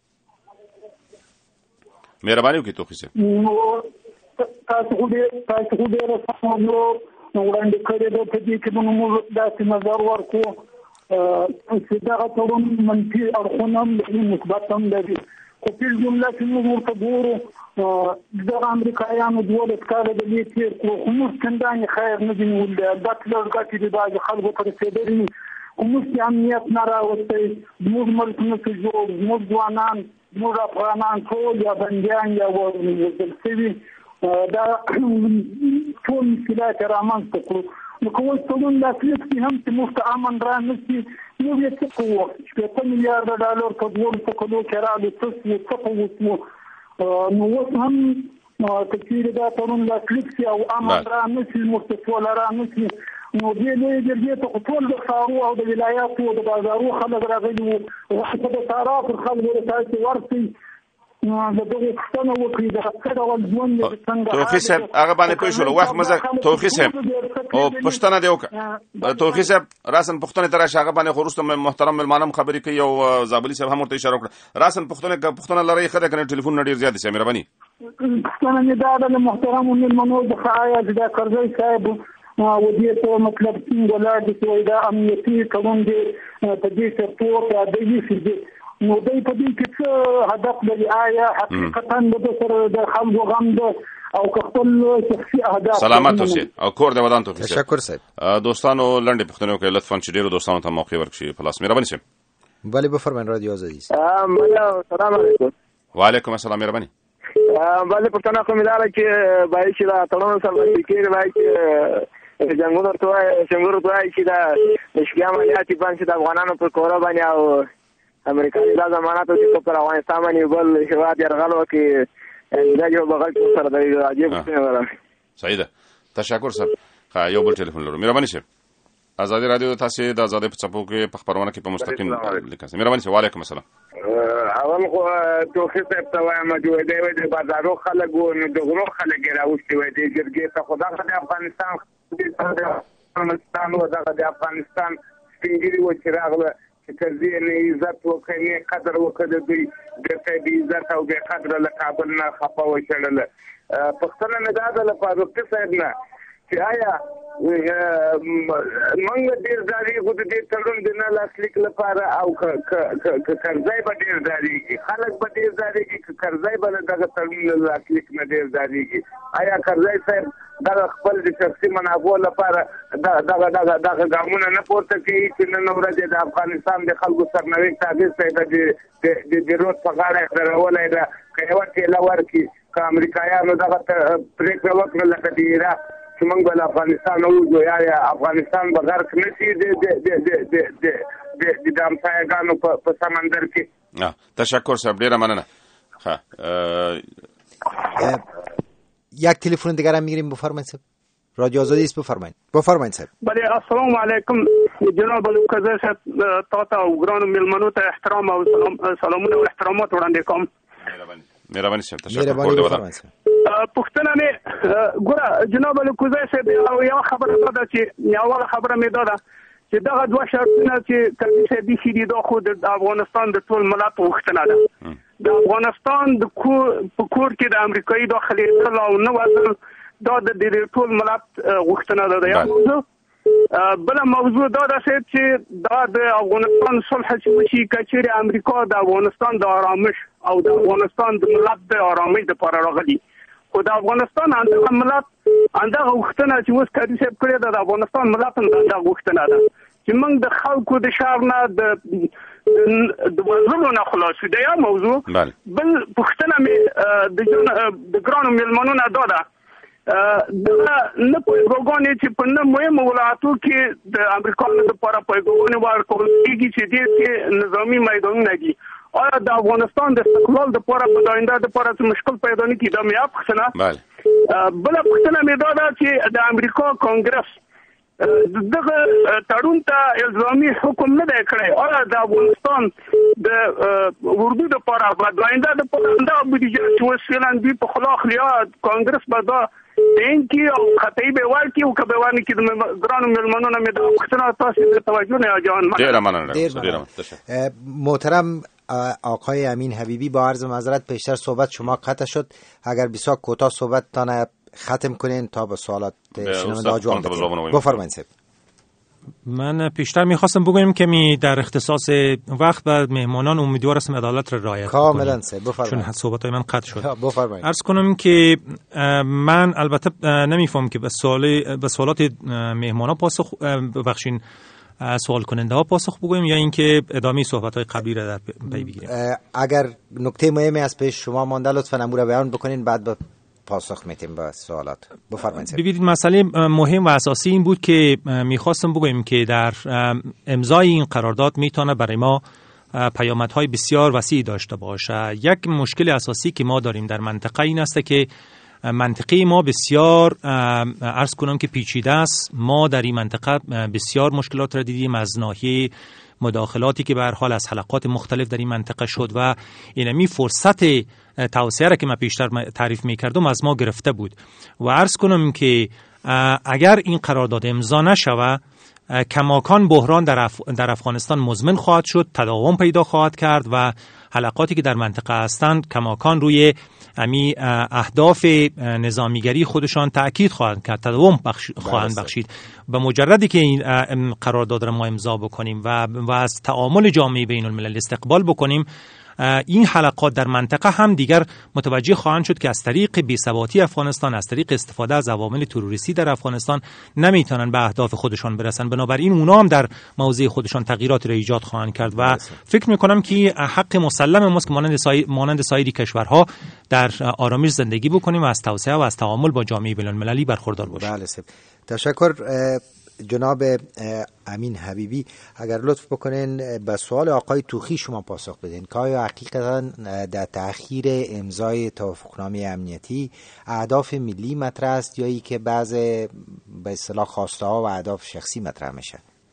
Speaker 4: مهرباني وکړئ توخی صاحب
Speaker 14: تاسو دې تاسو دې راځو نو وړاندې کړی د دې کې موږ داسې نظر ورکو چې دا ټول منفي اړخونه مثبت هم لري خو په جمله کې موږ ورته ګورو د امریکایانو دوه کال د دې تیر کو موږ څنګه خیر نه دي ول د داتلر غټي د باج خلکو ته رسیدلی کوم چې امنیت نه راوستي موږ ملک نه جوړ موږ ځوانان موږ افغانان ټول یا بنديان یا وزل سوي دا ټول مشکلات رامنځته کړو نو کوم څه د اصلي هم چې موږ امن را نشي نو یې څه کوو چې په میلیارډ ډالر په ډول څه کولو کې را دي څه څه کوو نو اوس هم کچېره دا ټول د اصلي او امن را نشي موږ ټول را نشي نو دې له دې ته ټول د خارو او د ولایتو او د بازارو خلک راغلي او په د طرف خلک ورته ورسي نو دغه څنګه وکړي دا څنګه ولونه څنګه
Speaker 4: توخی صاحب هغه باندې پوه شو وخت مزه توخی صاحب او پښتنه دی وکړه توخی صاحب راسن پښتنه تر شاغه باندې خورسته محترم ملمانم خبرې کوي او زابلی صاحب هم ورته اشاره وکړه راسن پښتنه پښتنه لری خره کنه ټلیفون ډیر زیات شي مهرباني
Speaker 14: پښتنه نه دا د محترم ملمنو د خایا د کرزی صاحب او دې ته مطلب څنګه ولر دي چې دا امنیتي قانون دی په دې سپورټ یا د دې چې نو دوی په دې کې څه هدف لري آیا حقیقتا د سره د خلکو غم ده او خپل شخصي اهداف
Speaker 4: سلامت اوسئ او کور د ودان ته
Speaker 3: تشکر صاحب
Speaker 4: دوستانو لنډه پښتنو کې لطفا چې ډیرو دوستانو ته موقع ورکړي پلاس مهرباني صاحب
Speaker 3: بله بفرمایئ رادیو آزادی
Speaker 15: السلام علیکم
Speaker 4: وعلیکم السلام مهرباني
Speaker 15: بله پښتنه کوم اداره کې بای چې دا تړون سره کې بای چې جنگونو ته څنګه ورته چې دا مشکیا مالیاتي باندې د افغانانو پر کورا باندې او امریکایي د ضمانت چې پر افغانستان باندې بل شواد يرغلو کې دا یو بغل سره د عجیب څه
Speaker 4: صحیح ده تشکر صاحب یو بل ټلیفون لرو مهرباني شه آزادی رادیو تاسو د آزادی په چپو کې په خبرونه کې په مستقیم لیکل مهرباني شه وعلیکم السلام
Speaker 15: اول خو توخی صاحب ته وایم چې دوی د بازارو خلک او د غرو خلک راوستي وي د جرګې ته خدا د افغانستان افغانستان او د افغانستان سپینګری و چې راغله چې ترځي نه عزت وکړي قدر وکړي دوی ګټه دې عزت او به قدر له کابل نه خپه وشړل پښتنه نه دا د فاروقي صاحب نه چې آیا موږ ډیر ځای غو دې تړون د نه لاسلیک لپاره او ک کرزای به ډیر ځای خلک به ډیر ځای کې کرزای به دغه تړون لاسلیک نه ډیر ځای آیا کرزای صاحب دا خپل د شخصي منافع لپاره دا دا دا دا ګامونه نه پورته کوي چې نن ورځ د افغانستان د خلکو سرنوشت تاګز ته د د د روت په غاړه درولای دا یو ټیله ورکړي که امریکایانو دغه پرېکړه وکړه لکه د عراق چې موږ به له افغانستان ووځو یا افغانستان به غرق نه شي د همسایه‌ګانو په سمندر کې.
Speaker 4: تشکر صاحب، ډېره مننه.
Speaker 3: یک تلفن دیگر هم میگیریم. بفرمایید صاحب، رادیو آزادی است. بفرمایید بفرمایید صاحب.
Speaker 16: بله، السلام علیکم جناب القضا صاحب، تا ته او ګرانو مېلمنو ته احترام او سلامونه او احترامات وړاندې کوم.
Speaker 4: مهرباني صاحب، تشکر.
Speaker 16: پوښتنه مې ګوره جناب القضا صاحب، یو خبره ده چې اوله خبره مې ده چې دغه دوه شرطونه چې کمیسه دي چې دا خو د افغانستان د ټول ملت غوښتنه ده. د افغانستان د کور په کور کې د امریکایي داخلي او نه وځل دا د دې ټول ملت غوښتنه ده. یو موضوع بل موضوع دا ده چې دا د افغانستان صلح چې وشي کچېرې امریکا د افغانستان د آرامش او د افغانستان د ملت د آرامۍ لپاره راغلي، خو د افغانستان اندغه ملت اندغه غوښتنه چې اوس کاري صاحب کړې ده د افغانستان ملت اندغه غوښتنه ده چې موږ د خلکو د شر نه د د وزلو نه خلاصو. دا یو موضوع. بل پوښتنه مې د ګرانو مېلمنو نه دا ده دغه نه پیغامونه چې په نه مهمو ولایتو کې د امریکا لپاره پیغامونه ورکول کېږي چې دې کې نظامی میدانونه دي، آیا د افغانستان د استقلال لپاره په آینده لپاره څه مشکل پیدا نه کیږي؟ دا مې پوښتنه. بل پوښتنه مې دا ده چې د امریکا کانګرس دغه تړون ته الزامي حکم نه دی کړی، آیا د افغانستان د اردو لپاره په آینده لپاره دا بودیجه چې اوس فعلا دوی په خلاف لیا کانګرس به دا دین کې او خطي به ورکی او کبه ورني کې د ګرانو مېلمنو نه مې دا پوښتنه تاسو ته توجه نه اجازه.
Speaker 4: ډېر مننه.
Speaker 3: محترم آقای امین حبیبی، با عرض معذرت پیشتر صحبت شما قطع شد، اگر بسیار کوتاه صحبت تانه ختم کنین تا به سوالات شنونده جواب بدید. بفرمایید صاحب.
Speaker 12: من پیشتر میخواستم بگویم که می در اختصاص وقت و مهمانان امیدوار هستم عدالت را رعایت کنیم.
Speaker 3: کاملا صاحب، بفرمایید.
Speaker 12: چون صحبت‌های من قطع شد.
Speaker 3: بفرمایید.
Speaker 12: عرض کنم که من البته نمیفهم که به سوال به سوالات مهمانان پاسخ ببخشین سوال کننده ها پاسخ بگویم یا اینکه ادامه صحبت های قبلی را در پی بگیریم.
Speaker 3: اگر نکته مهمی از پیش شما مانده لطفاً امور بیان بکنین، بعد به پاسخ میتیم به سوالات. بفرمایید.
Speaker 12: ببینید مسئله مهم و اساسی این بود که میخواستم بگویم که در امضای این قرارداد میتونه برای ما پیامدهای بسیار وسیع داشته باشه. یک مشکل اساسی که ما داریم در منطقه این است که منطقه ما بسیار عرض کنم که پیچیده است. ما در این منطقه بسیار مشکلات را دیدیم از ناحیه مداخلاتی که به هر حال از حلقات مختلف در این منطقه شد و اینمی فرصت توسعه را که من پیشتر تعریف می‌کردم از ما گرفته بود و عرض کنم که اگر این قرارداد امضا نشوه کماکان بحران در, اف... در افغانستان مزمن خواهد شد، تداوم پیدا خواهد کرد و حلقاتی که در منطقه هستند کماکان روی امی اهداف نظامیگری خودشان تأکید خواهند کرد، تداوم بخش... خواهند بخشید. به مجردی که این قرارداد را ما امضا بکنیم و, و از تعامل جامعه بین الملل استقبال بکنیم، این حلقات در منطقه هم دیگر متوجه خواهند شد که از طریق بی‌ثباتی افغانستان، از طریق استفاده از عوامل تروریستی در افغانستان نمیتونن به اهداف خودشان برسن. بنابراین اونا هم در موضع خودشان تغییرات را ایجاد خواهند کرد و فکر میکنم که حق مسلم ماست که مانند سایر مانند سایر کشورها در آرامش زندگی بکنیم و از توسعه و از تعامل با جامعه بین المللی برخوردار باشیم.
Speaker 3: بله سب. تشکر جناب امین حبیبی. اگر لطف بکنین به سوال آقای توخی شما پاسخ بدین که آیا حقیقتا در تأخیر امضای توافقنامه امنیتی اهداف ملی مطرح است یا ای که بعض به اصطلاح خواسته ها و اهداف شخصی مطرح میشه؟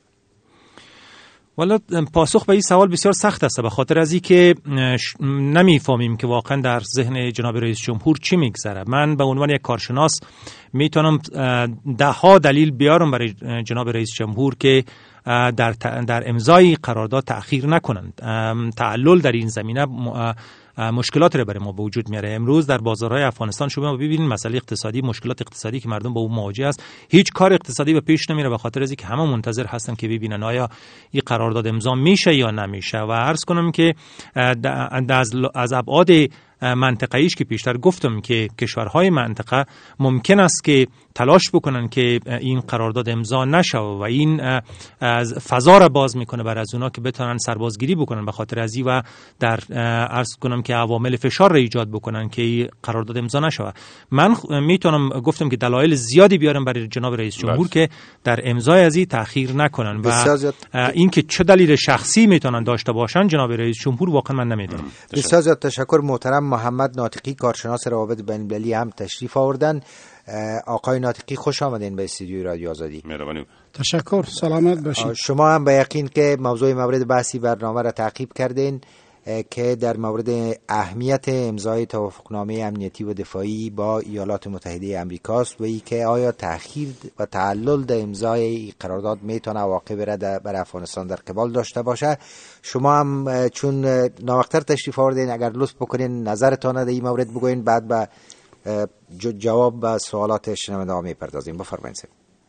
Speaker 12: والا پاسخ به این سوال بسیار سخت است، به خاطر از اینکه نمیفهمیم که واقعا در ذهن جناب رئیس جمهور چی میگذره. من به عنوان یک کارشناس میتونم ده ها دلیل بیارم برای جناب رئیس جمهور که در در امضای قرارداد تأخیر نکنند. تعلل در این زمینه مشکلات رو برای ما به وجود میاره. امروز در بازارهای افغانستان شما ببینید مسئله اقتصادی، مشکلات اقتصادی که مردم با اون مواجه است، هیچ کار اقتصادی به پیش نمیره به خاطر از اینکه همه منتظر هستن که ببینن آیا این قرارداد امضا میشه یا نمیشه. و عرض کنم که از ابعاد منطقه‌ایش که پیشتر گفتم که کشورهای منطقه ممکن است که تلاش بکنن که این قرارداد امضا نشه و این از فضا را باز میکنه برای از اونا که بتونن سربازگیری بکنن به خاطر ازی و در عرض کنم که عوامل فشار را ایجاد بکنن که قرارداد امضا نشه. من میتونم گفتم که دلایل زیادی بیارم برای جناب رئیس جمهور که در امضای ازی تأخیر نکنن و این که چه دلیل شخصی میتونن داشته باشن جناب رئیس جمهور واقعا من نمیدونم.
Speaker 3: بسیار زیاد تشکر. محترم محمد ناطقی کارشناس روابط بین‌المللی هم تشریف آوردن. آقای ناطقی خوش آمدین به استودیوی رادیو آزادی.
Speaker 17: مهربانی. تشکر. سلامت باشید.
Speaker 3: شما هم به یقین که موضوع مورد بحثی برنامه را تعقیب کردین که در مورد اهمیت امضای توافقنامه امنیتی و دفاعی با ایالات متحده آمریکا است و ای که آیا تأخیر و تعلل در امضای قرارداد میتونه عواقب را بر افغانستان در قبال داشته باشه. شما هم چون ناوقتر تشریف آوردین اگر لطف بکنین نظرتان در این مورد بگوین، بعد به جواب به سوالات شنوندگان میپردازیم. بفرمایید.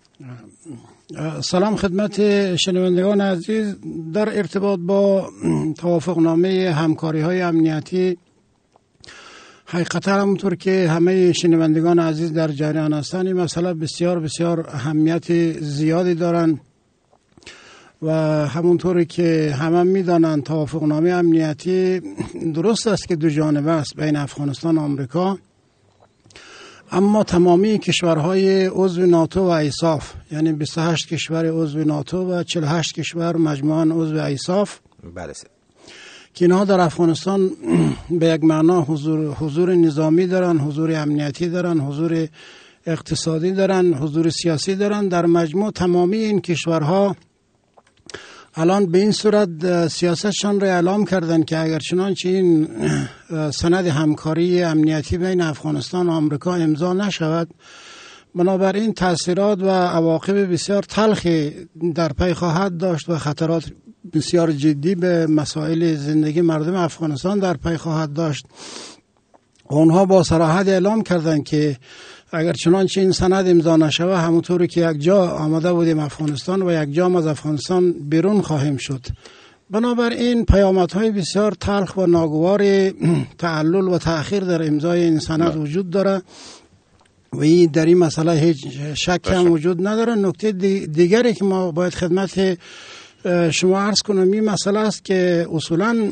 Speaker 17: سلام خدمت شنوندگان عزیز. در ارتباط با توافقنامه همکاری های امنیتی، حقیقتا همونطور که همه شنوندگان عزیز در جریان هستند، این مسئله بسیار بسیار اهمیت زیادی دارند و همونطوری که همه میدانند توافقنامه امنیتی درست است که دو جانبه است بین افغانستان و آمریکا، اما تمامی کشورهای عضو ناتو و ایساف، یعنی بیست و هشت کشور عضو ناتو و چهل و هشت کشور مجموعاً عضو ایساف،
Speaker 3: بله،
Speaker 17: که اینها در افغانستان به یک معنا حضور حضور نظامی دارن، حضور امنیتی دارن، حضور اقتصادی دارن، حضور سیاسی دارن. در مجموع تمامی این کشورها الان به این صورت سیاستشان را اعلام کردن که اگر چنانچه این سند همکاری امنیتی بین افغانستان و آمریکا امضا نشود، بنابراین تاثیرات و عواقب بسیار تلخی در پی خواهد داشت و خطرات بسیار جدی به مسائل زندگی مردم افغانستان در پی خواهد داشت. اونها با صراحت اعلام کردند که اگر چنانچه این سند امضا نشود، همونطوری که یک جا آمده بودیم افغانستان و یک جا از افغانستان بیرون خواهیم شد. بنابراین پیامدهای بسیار تلخ و ناگوار تعلل و تأخیر در امضای این سند وجود داره و این در این مسئله هیچ شک هم وجود نداره. نکته دیگری که ما باید خدمت شما عرض کنم این مسئله است که اصولاً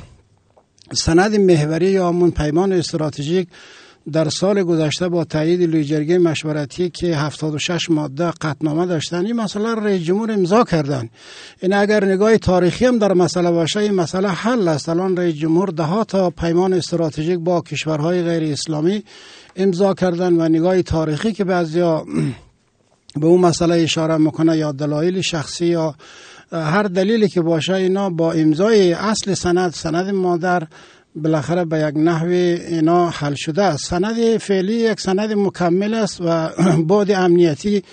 Speaker 17: سند محوری یا همون پیمان استراتژیک در سال گذشته با تایید لوی جرگه مشورتی که هفتاد و شش ماده قطعنامه داشتن، این مسئله رئیس جمهور امضا کردن. این اگر نگاه تاریخی هم در مسئله باشه، این مسئله حل است. الان رئیس جمهور ده ها تا پیمان استراتژیک با کشورهای غیر اسلامی امضا کردن و نگاه تاریخی که بعضیا به اون مسئله اشاره میکنه یا دلایل شخصی یا هر دلیلی که باشه، اینا با امضای اصل سند سند مادر بالاخره به یک نحوی اینا حل شده است. سند فعلی یک سند مکمل است و بعد امنیتی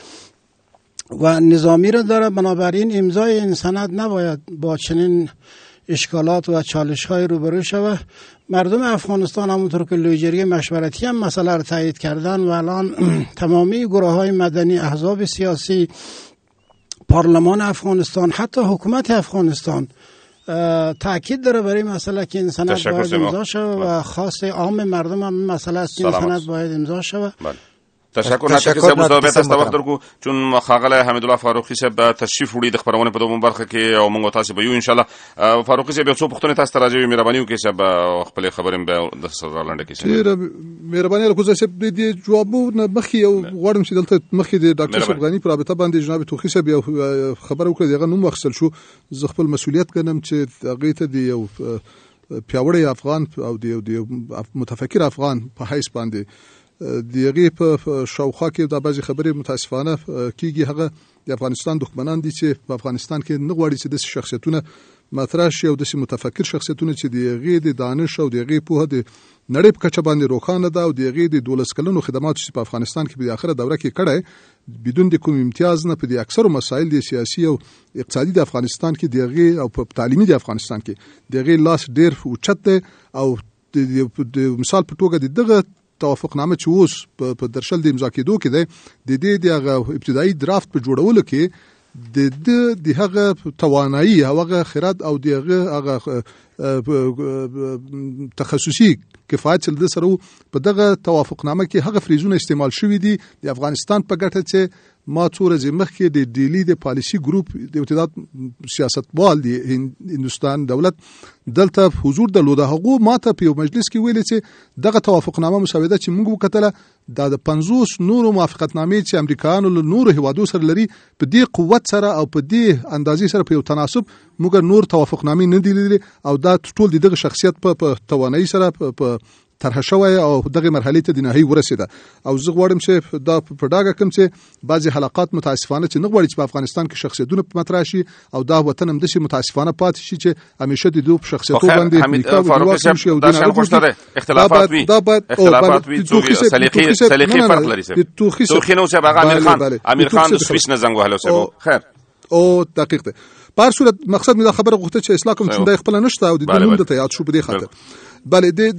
Speaker 17: و نظامی را داره. بنابراین امضای این سند نباید با چنین اشکالات و چالش‌های روبرو شود. مردم افغانستان همونطور که لوی جرگه مشورتی هم مسئله را تایید کردن و الان تمامی گروه‌های مدنی، احزاب سیاسی، پارلمان افغانستان، حتی حکومت افغانستان تأکید داره برای مسئله که این سند باید امضا شود و خاص عام مردم هم مسئله است که این سند باید امضا شود.
Speaker 4: تشکر ناتقي صاحب. اوس به تاسو وخت درکو چون خاغله حمیدالله فاروقي صاحب تشریف وړي د خبرونه په دومره برخه کې او موږ تاسو به یو ان شاء الله. فاروقي صاحب یو څو پوښتنې تاسو ته راځي، مهرباني وکړئ صاحب خپل خبرې به د سرلنډ کې
Speaker 11: ډیر مهرباني وکړئ صاحب د جوابونه مخکې یو غواړم چې دلته مخکې د ډاکټر شفغانی پر رابطه باندې جناب توخی صاحب یو خبره وکړه، دغه نوم واخیستل شو. زه خپل مسؤلیت ګڼم چې هغه ته د یو پیاوړی افغان او د متفکر افغان په حیث باندې دیغه په شاوخوا کې د بعضی خبرې متاسفانه کیږي. هغه د افغانستان دښمنان دي چې په افغانستان کې نه غواړي چې د شخصیتونه مطرح شي او د متفکر شخصیتونه چې دیغه د دانش او دیغه په د نړۍ په کچه باندې روښانه ده او دیغه د دولس کلونو خدمات چې په افغانستان کې په اخره دوره کې کړه بدون د کوم امتیاز نه په د اکثر مسایل د سیاسي او اقتصادي د افغانستان کې دیغه او په تعلیمي د افغانستان کې دیغه لاس ډیر اوچت او د مثال په توګه دغه توافقنامه چې اوس په درشل د امضا کېدو کې ده، د دې د ابتدایي درافت په جوړولو کې د د هغه توانایي، هغه خرد او دغه هغه تخصصي کفایت چې د سره په دغه توافقنامه کې هغه فریزونه استعمال شوي دي د افغانستان په ګټه چې ما څو ورځې مخکې د ډیلی د پالیسي ګروپ د اتحاد سیاستوال د هندوستان دولت دلته حضور درلوده. هغه ماته په یو مجلس کې ویل چې دغه توافقنامه مسوده چې موږ وکتله دا د پنځوس نورو موافقتنامې چې امریکایانو له نورو هیوادو سره لري په دې قوت سره او په دې اندازې سره په یو تناسب موږ نور توافقنامې نه دي لیدلي او دا ټول دغه شخصیت په توانایي سره په طرح شوی او دغه مرحله ته د نهایی ورسېده. او زه غواړم چې دا په ډاګه کوم چې بعضی حلقات متاسفانه چې نه غواړي چې په افغانستان کې شخصیتونه مطرح شي او دا وطن هم د شي متاسفانه پاتې شي چې همیشه د دوه شخصیتونو باندې
Speaker 4: امریکا فاروق صاحب دا شان خوشتره اختلافات وي اختلافات وي څو سلیقې سلیقې فرق لري سه توخي نو چې هغه امیر خان امیر خان د سويس نه زنګ وهلو سه خیر
Speaker 11: او دقیق ده. په هر صورت مقصد مې دا خبره غوښته چې اصلاح کوم چې د خپل نشته او د دلون د تیاد شو په دې خاطر. بله د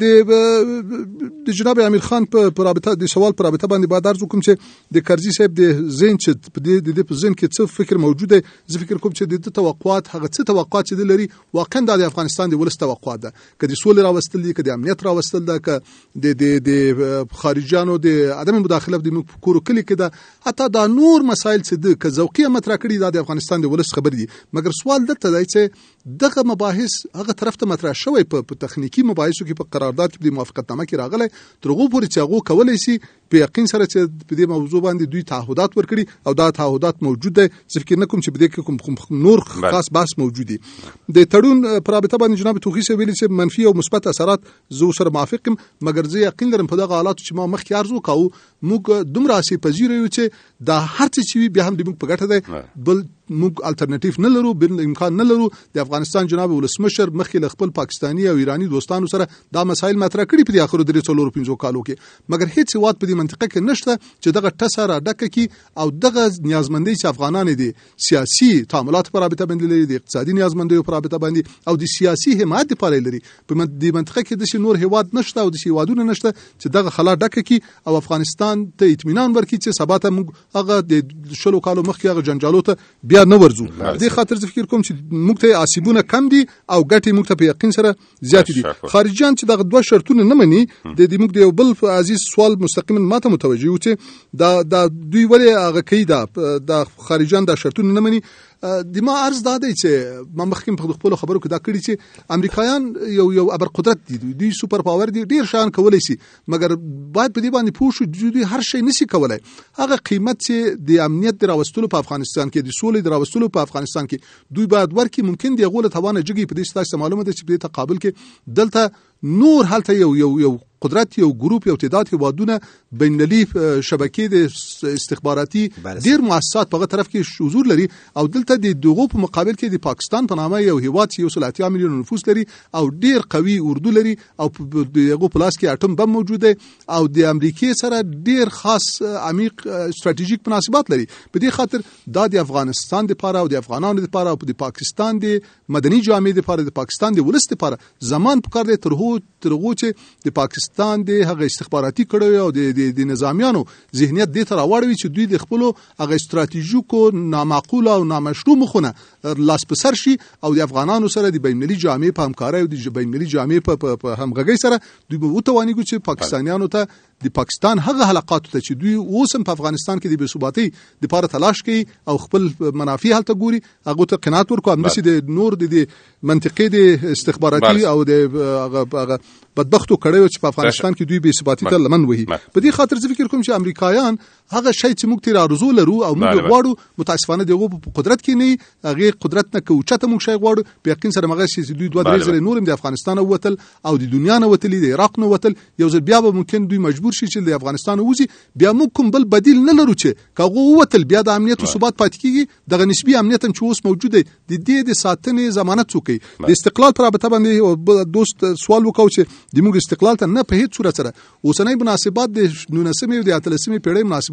Speaker 11: د د جناب امیر خان په رابطه د سوال په رابطه باندې باید عرض وکړم چې د کرزي صاحب د ذهن چې په دې د په ذهن کې څه فکر موجوده زه فکر کوم چې د توقعات هغه څه توقعات چې لري واقعا د افغانستان د ولس توقعات ده کدي سولې راوستل دي کدي امنیت راوستل ده ک د د د خارجيانو د عدم مداخله د کورو کلی کې ده حتی دا نور مسایل چې د ک ذوقي مطرح کړي د افغانستان د ولس خبر دي. مګر سوال دلته دی چې دغه مباحث هغه طرف ته مطرح شوی په تخنیکی مباحثو کې په قرارداد کې د موافقتنامه کې راغلی تر هغو پورې چې هغه کولای شي په یقین سره چې په دې موضوع باندې دوی تعهدات ورکړي او دا تعهدات موجود دي. ځکه فکر نه کوم چې په دې کې کوم نور خاص بحث موجود دي. د تړون پر رابطه باندې جناب توخي سه ویلي چې منفي او مثبت اثرات زو سره موافق یم مګر زه یقین لرم په دغه حالات چې ما مخکې ارزو کاو موږ دومره سي پذیر یو چې دا هر څه چې بیا هم د موږ په ګټه ده بل موږ الټرنیټیو نه لرو بل امکان نه لرو. د افغانستان جناب ولسمشر مخکې له خپل پاکستانی او ایرانی دوستانو سره دا مسایل مطرح کړي په اخرو درې څلور پنځو کالو کې مګر هیڅ وخت په دې منطقه کې نشته چې دغه ټسه را ډکه کی او دغه نیازمندۍ چې افغانان دي سیاسي تعاملات پر رابطه باندې لري د اقتصادي نیازمندۍ پر رابطه باندې او د سیاسي حمایت لپاره لري په دې منطقه کې د نور هیواد نشته او د هیوادونو نشته چې دغه خلا ډکه کی او افغانستان ته اطمینان ورکړي چې سبا ته موږ هغه د شلو کالو مخکې هغه جنجالو ته بیا نه ورځو. دې خاطر زه فکر کوم چې موږ ته آسیبونه کم دي او ګټې موږ ته په یقین سره زیات دي. خارجيان چې دغه دوه شرطونه نه مني د دې موږ د یو بل عزیز سوال مستقیما ماته متوجه یو چې دا دا دوی ولې هغه کوي دا د خارجيان د شرطونه نه مني. د ما عرض دا دی چې ما مخکې په خپل خبرو کې دا کړی چې امریکایان یو یو ابر قدرت دي دوی سوپر پاور دي ډیر شان کولای شي مګر باید په دې باندې پوه شو دوی هر شی نشي کولای. هغه قیمت چې د امنیت د راوستلو په افغانستان کې د سولې د راوستلو په افغانستان کې دوی باید ورکړي ممکن دی غوله توانه جګي په دې ستاسو معلومه ده چې په دې تقابل کې دلته نور حالته یو یو یو قدرت یو ګروپ یو تعداد هیوادونه بینالمللي شبکې د استخباراتي ډیر مؤسسات په طرف کې حضور لري او دلته د دغه په مقابل کې د پاکستان په نامه یو هیواد چې یو سل اتیا میلیون نفوس لري او ډیر قوي اردو لري او دغه پلاس کې اټوم بم موجود دی او د امریکای سره ډیر خاص عمیق استراتیژیک مناسبات لري. په دې خاطر دا د افغانستان لپاره او د افغانانو لپاره او د پاکستان د مدني جامعې لپاره د پاکستان د ولس لپاره زمان پکار دی ترغو ترغو چې د پاکستان د هغه استخباراتي کړو او د د نظامیانو ذهنیت دې تر راوړوي چې دوی د خپل هغه استراتیژیکو نامعقوله او نامشروع مخونه لاس په سر شي او د افغانانو سره د بینالمللي جامعې په همکارۍ او د بینالمللي جامعې په همغږۍ سره دوی به وتوانیږي چې پاکستانیانو ته د پاکستان هغه حلقات ته چې دوی اوسم په افغانستان کې د بیثباتۍ د لپاره تلاش کوي او خپل منافع هلته ګوري هغه ته قناعت ورکو هم د نور د منطقې د استخباراتي او د هغه بدبختو کړیو چې په افغانستان کې دوی بیثباتۍ ته لمن وهي. په دې خاطر زه فکر کوم چې امریکایان هغه شی چې موږ تیر ارزو لرو او موږ غواړو متاسفانه دغه په قدرت کې نه هغه قدرت نه کوچته موږ شی غواړو په یقین سره مغه چې دوی دوه درې ځله نورم د افغانستان وتل او د دنیا نه وتل د عراق نه وتل یو ځل بیا به ممکن دوی مجبور شي چې د افغانستان وځي بیا موږ کوم بل بدیل نه لرو چې کاغه وتل بیا د امنیت او ثبات پاتې کیږي دغه نسبی امنیت هم چې اوس موجود دی د دې د ساتنې ضمانت څوکي د استقلال پر رابطه باندې دوست سوال وکاو چې د موږ استقلال ته نه په هیڅ صورت سره اوسنۍ مناسبات د نولسمې او د اتلسمې پیړۍ مناسبات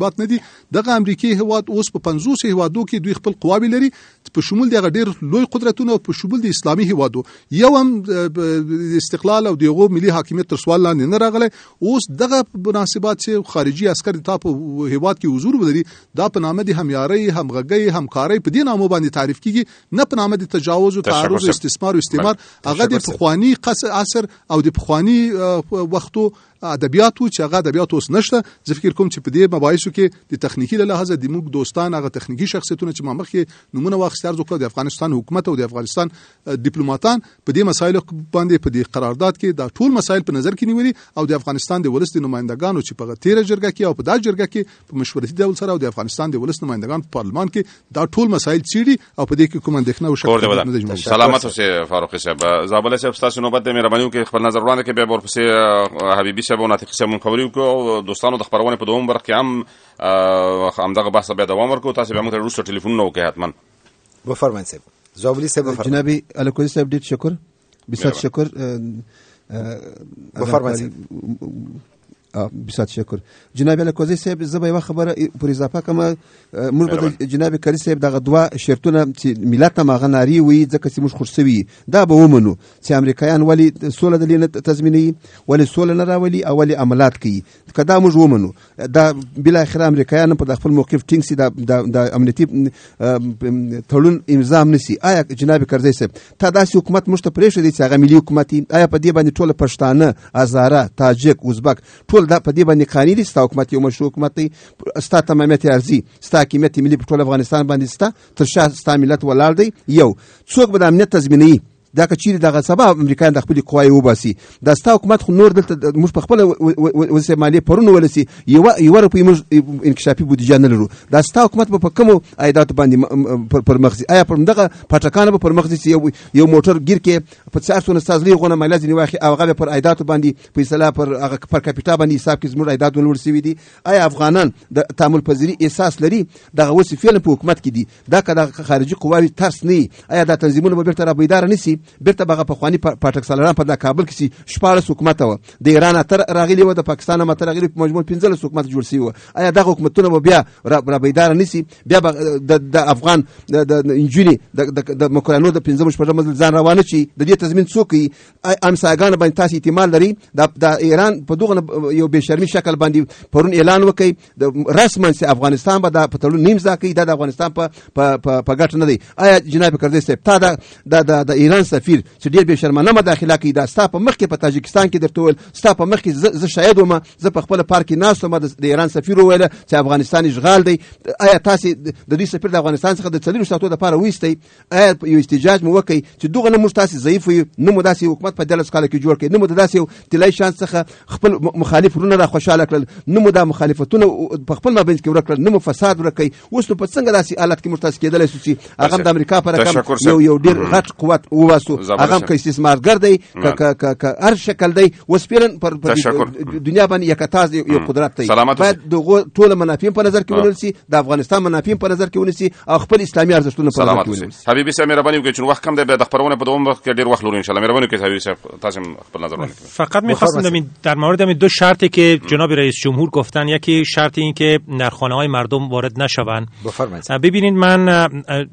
Speaker 11: ثبات نه دي. دغه امریکای هیواد اوس په پنځوس هیوادو کې دوی خپل قواوی لري په شمول دغه ډیر لوی قدرتونه او په شمول د اسلامي هیوادو. یو هم استقلال او دغه ملي حاکمیت تر سوال لاندې نه راغلی. اوس دغه مناسبات چې خارجي عسكر د تاسو هیواد کې حضور ولري دا په نامه د همیاري همغږي همکاري په دې نامو باندې تعریف کیږي، نه په نامه د تجاوز او تعرض او استثمار او استعمار. هغه د پخوانی عصر او د پخوانی وختو ادبیاتو چې هغه ادبیات اوس نشته. زه فکر کوم چې په دې مباحثو کې د تخنیکی له لحاظه د موږ دوستان هغه تخنیکی شخصیتونه چې ما مخکې نمونه واخیستل زکه د افغانستان حکومت او د افغانستان ډیپلوماټان په دې مسایلو باندې په دې قرارداد کې دا ټول مسایل په نظر کې نیولي او د افغانستان د ولس د نمائندګانو چې په تیر جرګه کې او په دا جرګه کې په مشورتي ډول سره او د افغانستان د ولس نمائندګان په پارلمان کې دا ټول مسایل څیړي او په دې کې کوم اندېښنه او شک نه دی.
Speaker 4: سلامت اوسه فاروق صاحب. زابل صاحب تاسو نوبت د مهرباني وکړئ خپل نظر وړاندې کړئ. به ورپسې حبیبي صاحب او ناطق صاحب خبرې وکړو. دوستانو د خبرونه په دوم برخه کې هم همدغه بحث به دوام ورکړو. تاسو به موږ ته روسو ټلیفون نو کې حتما
Speaker 3: بفرمایئ صاحب. زابلی صاحب بفرمایئ.
Speaker 10: جنابي الکوزي صاحب ډیر شکر بسات شکر
Speaker 3: بفرمایئ.
Speaker 10: بسات شکر جناب الکوزي صاحب. زه به یو خبره پر اضافه کوم. موږ به جناب کری صاحب دغه دوا شرطونه چې ملت ما غناري وي ځکه چې موږ خرڅوي دا به ومنو چې امریکایان ولی سوله د لینه تضمیني ولی سوله نه راولي او ولی عملیات کوي کدا موږ ومنو. دا بل اخر امریکایان په خپل موقف ټینګ سي د د امنیتي تړون امضا نسی. آیا جناب کری صاحب تا داسې حکومت مشته پرېښه دي چې هغه ملي حکومت آیا په دې باندې ټول پښتانه هزاره تاجک ازبک ټول دا په دې باندې قانوني دي ستا حکومت یو مشروع حکومت دی ستا تمامیت ارزي ستا حاکمیت ملي په ټول افغانستان باندې ستا تر شا ستا ملت ولاړ دی. یو څوک به د امنیت تضمینوي دا کچیر دغه سبا امریکایان د خپل قوای وباسي دا ستا حکومت خو نور دلته موږ په خپل وسه مالی پرونه ولسی یو یو روپی موږ انکشافي بودیجه نه لرو. دا ستا حکومت په کومو عایدات باندې پر مخزي آیا پر دغه پټکان په پر مخزي یو یو موټر گیر کې په څار سونه سازلي غونه مالی ځنی واخی او هغه پر عایدات باندې په اصطلاح پر هغه پر کاپیټا باندې حساب کې زموږ عایدات ولور سی وي دي. آیا افغانان د تعامل پذیری احساس لري دغه وسه فعل په حکومت کې دي دا کله خارجي قواوی ترس نه آیا دا تنظیمونه به بیرته را بیدار نسی بیرته بغه خواني پټک سالاران په د کابل کې شپاړس حکومت و د ایران تر راغلی و د پاکستان متر راغلی په مجموع پنځه حکومت جوړ سی و. آیا دغه حکومتونه بیا را بیدار نسی بیا د افغان د انجونی د مکرانو د پنځه مشپړه مزل ځان روانه چی د دې تضمین څوک امساګان باندې تاسو احتمال لري د ایران په دغه یو بے شرمي شکل باندې پرون اعلان وکي د رسمن سي افغانستان به د پټلو نیم ځکه د افغانستان په په ګټ نه دی. آیا جناب کردی صاحب تا د د ایران سفیر چې ډیر به شرمانه مداخله کوي دا ستا په مخ کې په تاجکستان کې درته ول ستا په مخ کې زه شاهد وم زه په خپل پارک کې ناس وم د ایران سفیر ویل چې افغانستان اشغال دی. آیا تاسو د دې سفیر د افغانستان څخه د څلور ساتو د لپاره وېستئ آیا یو احتجاج مو وکړي چې دغه نه مستاسي ضعیف وي نو مو داسې حکومت په دلس کال کې جوړ کړي نو مو داسې تلای شان څخه خپل مخالفونه را خوشاله کړل نو مو د مخالفتونه په خپل مابین کې ورکړل نو مو فساد ورکړي اوس په څنګه داسې حالت کې مستاسي کېدل چې هغه د امریکا پر رقم یو یو ډیر غټ قوت وواسو هغه کې استثمارګر دی ک ک هر شکل دی وسپیرن پر دنیا باندې یکتاز یو قدرت دی باید دغه ټول منافع په نظر کې ونیسي د افغانستان منافع په نظر کې ونیسي او خپل اسلامي ارزښتونه په نظر کې ونیسي.
Speaker 4: حبیبي صاحب مهرباني وکړئ چې وخت کم دی د خبرونه په دوم وخت کې ډیر وخت لرو ان شاء الله. مهرباني وکړئ حبیبي صاحب تاسو خپل نظر ونیسئ.
Speaker 12: فقط می‌خواستم در مورد همین دو شرطی که جناب رئیس جمهور گفتن یکی شرط این که در خانه‌های مردم وارد نشوند. ببینید من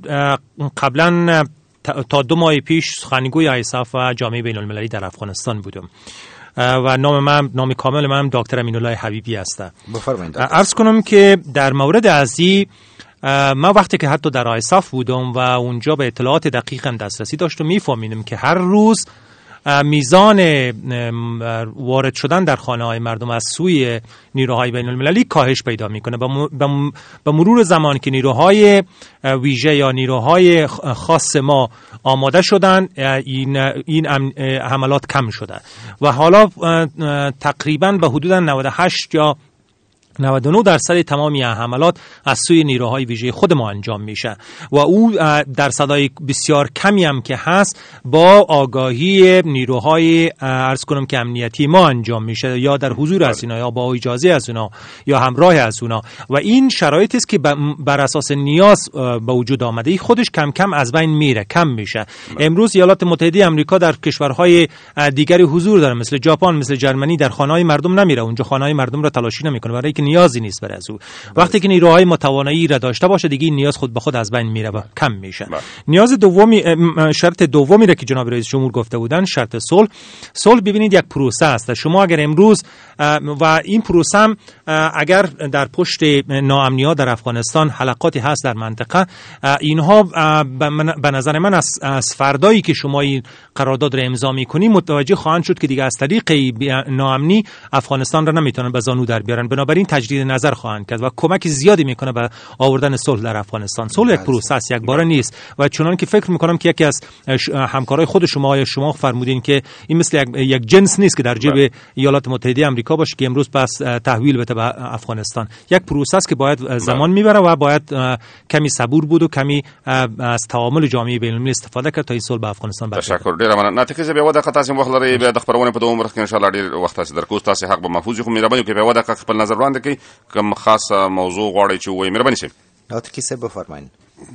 Speaker 12: قبلا تا دو ماه پیش سخنگوی ایساف و جامعه بین المللی در افغانستان بودم و نام من نام کامل من دکتر امینالله حبیبی است.
Speaker 3: بفرمایید.
Speaker 12: عرض کنم که در مورد ازی ما وقتی که حتی در ایساف بودم و اونجا به اطلاعات دقیق هم دسترسی داشتم میفهمیدم که هر روز میزان وارد شدن در خانه‌های مردم از سوی نیروهای بین المللی کاهش پیدا میکنه. با مرور زمان که نیروهای ویژه یا نیروهای خاص ما آماده شدن این این حملات کم شده و حالا تقریبا به حدود نود و هشت یا نود و نه درصد تمامی حملات از سوی نیروهای ویژه خود ما انجام میشه و او درصدای بسیار کمی هم که هست با آگاهی نیروهای عرض کنم که امنیتی ما انجام میشه یا در حضور از اینا یا با اجازه از اونا یا همراه از اونا و این شرایطی است که بر اساس نیاز به وجود آمده خودش کم کم از بین میره کم میشه. امروز ایالات متحده آمریکا در کشورهای دیگری حضور داره مثل ژاپن مثل ژرمنی در خانه‌های مردم نمیره اونجا خانه‌های مردم را تلاشی نمیکنه برای اینکه نیازی نیست برای از او. وقتی که نیروهای متوانایی را داشته باشه دیگه این نیاز خود به خود از بین میره و کم میشه. نیاز دومی، شرط دومی را که جناب رئیس جمهور گفته بودن، شرط صلح. صلح ببینید یک پروسه است. شما اگر امروز و این پروسه هم اگر در پشت ناامنی‌ها در افغانستان حلقاتی هست در منطقه، اینها به نظر من از, از فردایی که شما این قرارداد را امضا می‌کنی متوجه خواهند شد که دیگه از طریق ناامنی افغانستان را نمیتونن به زانو در بیارن، بنابراین تجدید نظر خواهند کرد و کمک زیادی میکنه به آوردن صلح در افغانستان. صلح یک پروسه است، یک باره نیست و چنان که فکر میکنم که یکی از همکارای خود شما یا شما فرمودین که این مثل یک, یک جنس نیست که در جیب ایالات متحده آمریکا باشه که امروز پس تحویل بده به افغانستان. یک پروسه است که باید زمان میبره و باید کمی صبور بود و کمی از تعامل جامعه بین‌المللی استفاده کرد تا این صلح به افغانستان برسه.
Speaker 4: تشکر ډیر مننه. ناتقه زه به ودا قطاسي وخت لري به د خبرونه په دوه مرخ کې ان شاء الله ډیر وخت تاسو درکو تاسو حق به محفوظ خو مهرباني وکړئ په ودا خپل نظر وړاندې کړئ کوم خاصه موضوع غواړئ چې وایي مهرباني شئ.
Speaker 3: ناتقه صاحب بفرمایید.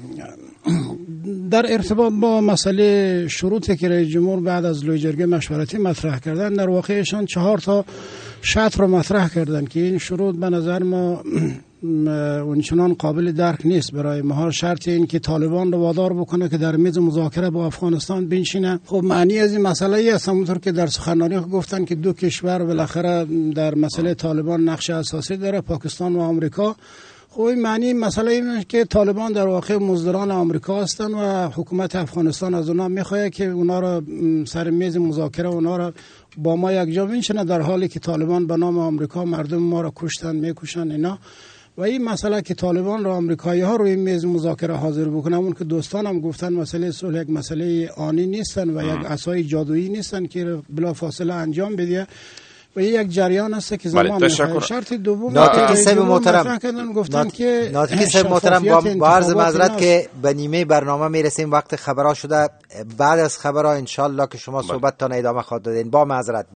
Speaker 17: در ارتباط با مسئله شروطی که رئیس جمهور بعد از لوی جرگه مشورتی مطرح کردن، در واقعشان چهار تا شرط رو مطرح کردن که این شروط به نظر ما اونچنان قابل درک نیست برای ما. شرط این که طالبان رو وادار بکنه که در میز مذاکره با افغانستان بنشینه. خب معنی از این مسئله ای است همونطور که در سخنرانی گفتن که دو کشور بالاخره در مسئله طالبان نقش اساسی داره، پاکستان و آمریکا. خب این معنی مسئله اینه که طالبان در واقع مزدوران آمریکا هستن و حکومت افغانستان از اونا میخواد که اونا رو سر میز مذاکره اونا رو با ما یک جا بنشینه، در حالی که طالبان به نام آمریکا مردم ما رو کشتن میکشن اینا. و این مسئله که طالبان رو آمریکایی ها روی میز مذاکره حاضر بکنن، اون که دوستان هم گفتن مسئله صلح یک مسئله آنی نیستن و یک عصای جادویی نیستن که بلا فاصله انجام بده و یک جریان است که زمان می‌خواد. شرط دوم
Speaker 3: ناطقی صاحب محترم
Speaker 17: گفتن که
Speaker 3: ناطقی صاحب محترم با عرض معذرت که به نیمه برنامه میرسیم، وقت خبرها شده. بعد از خبرها ان شاء الله که شما صحبتتان ادامه خواهد دادین. با معذرت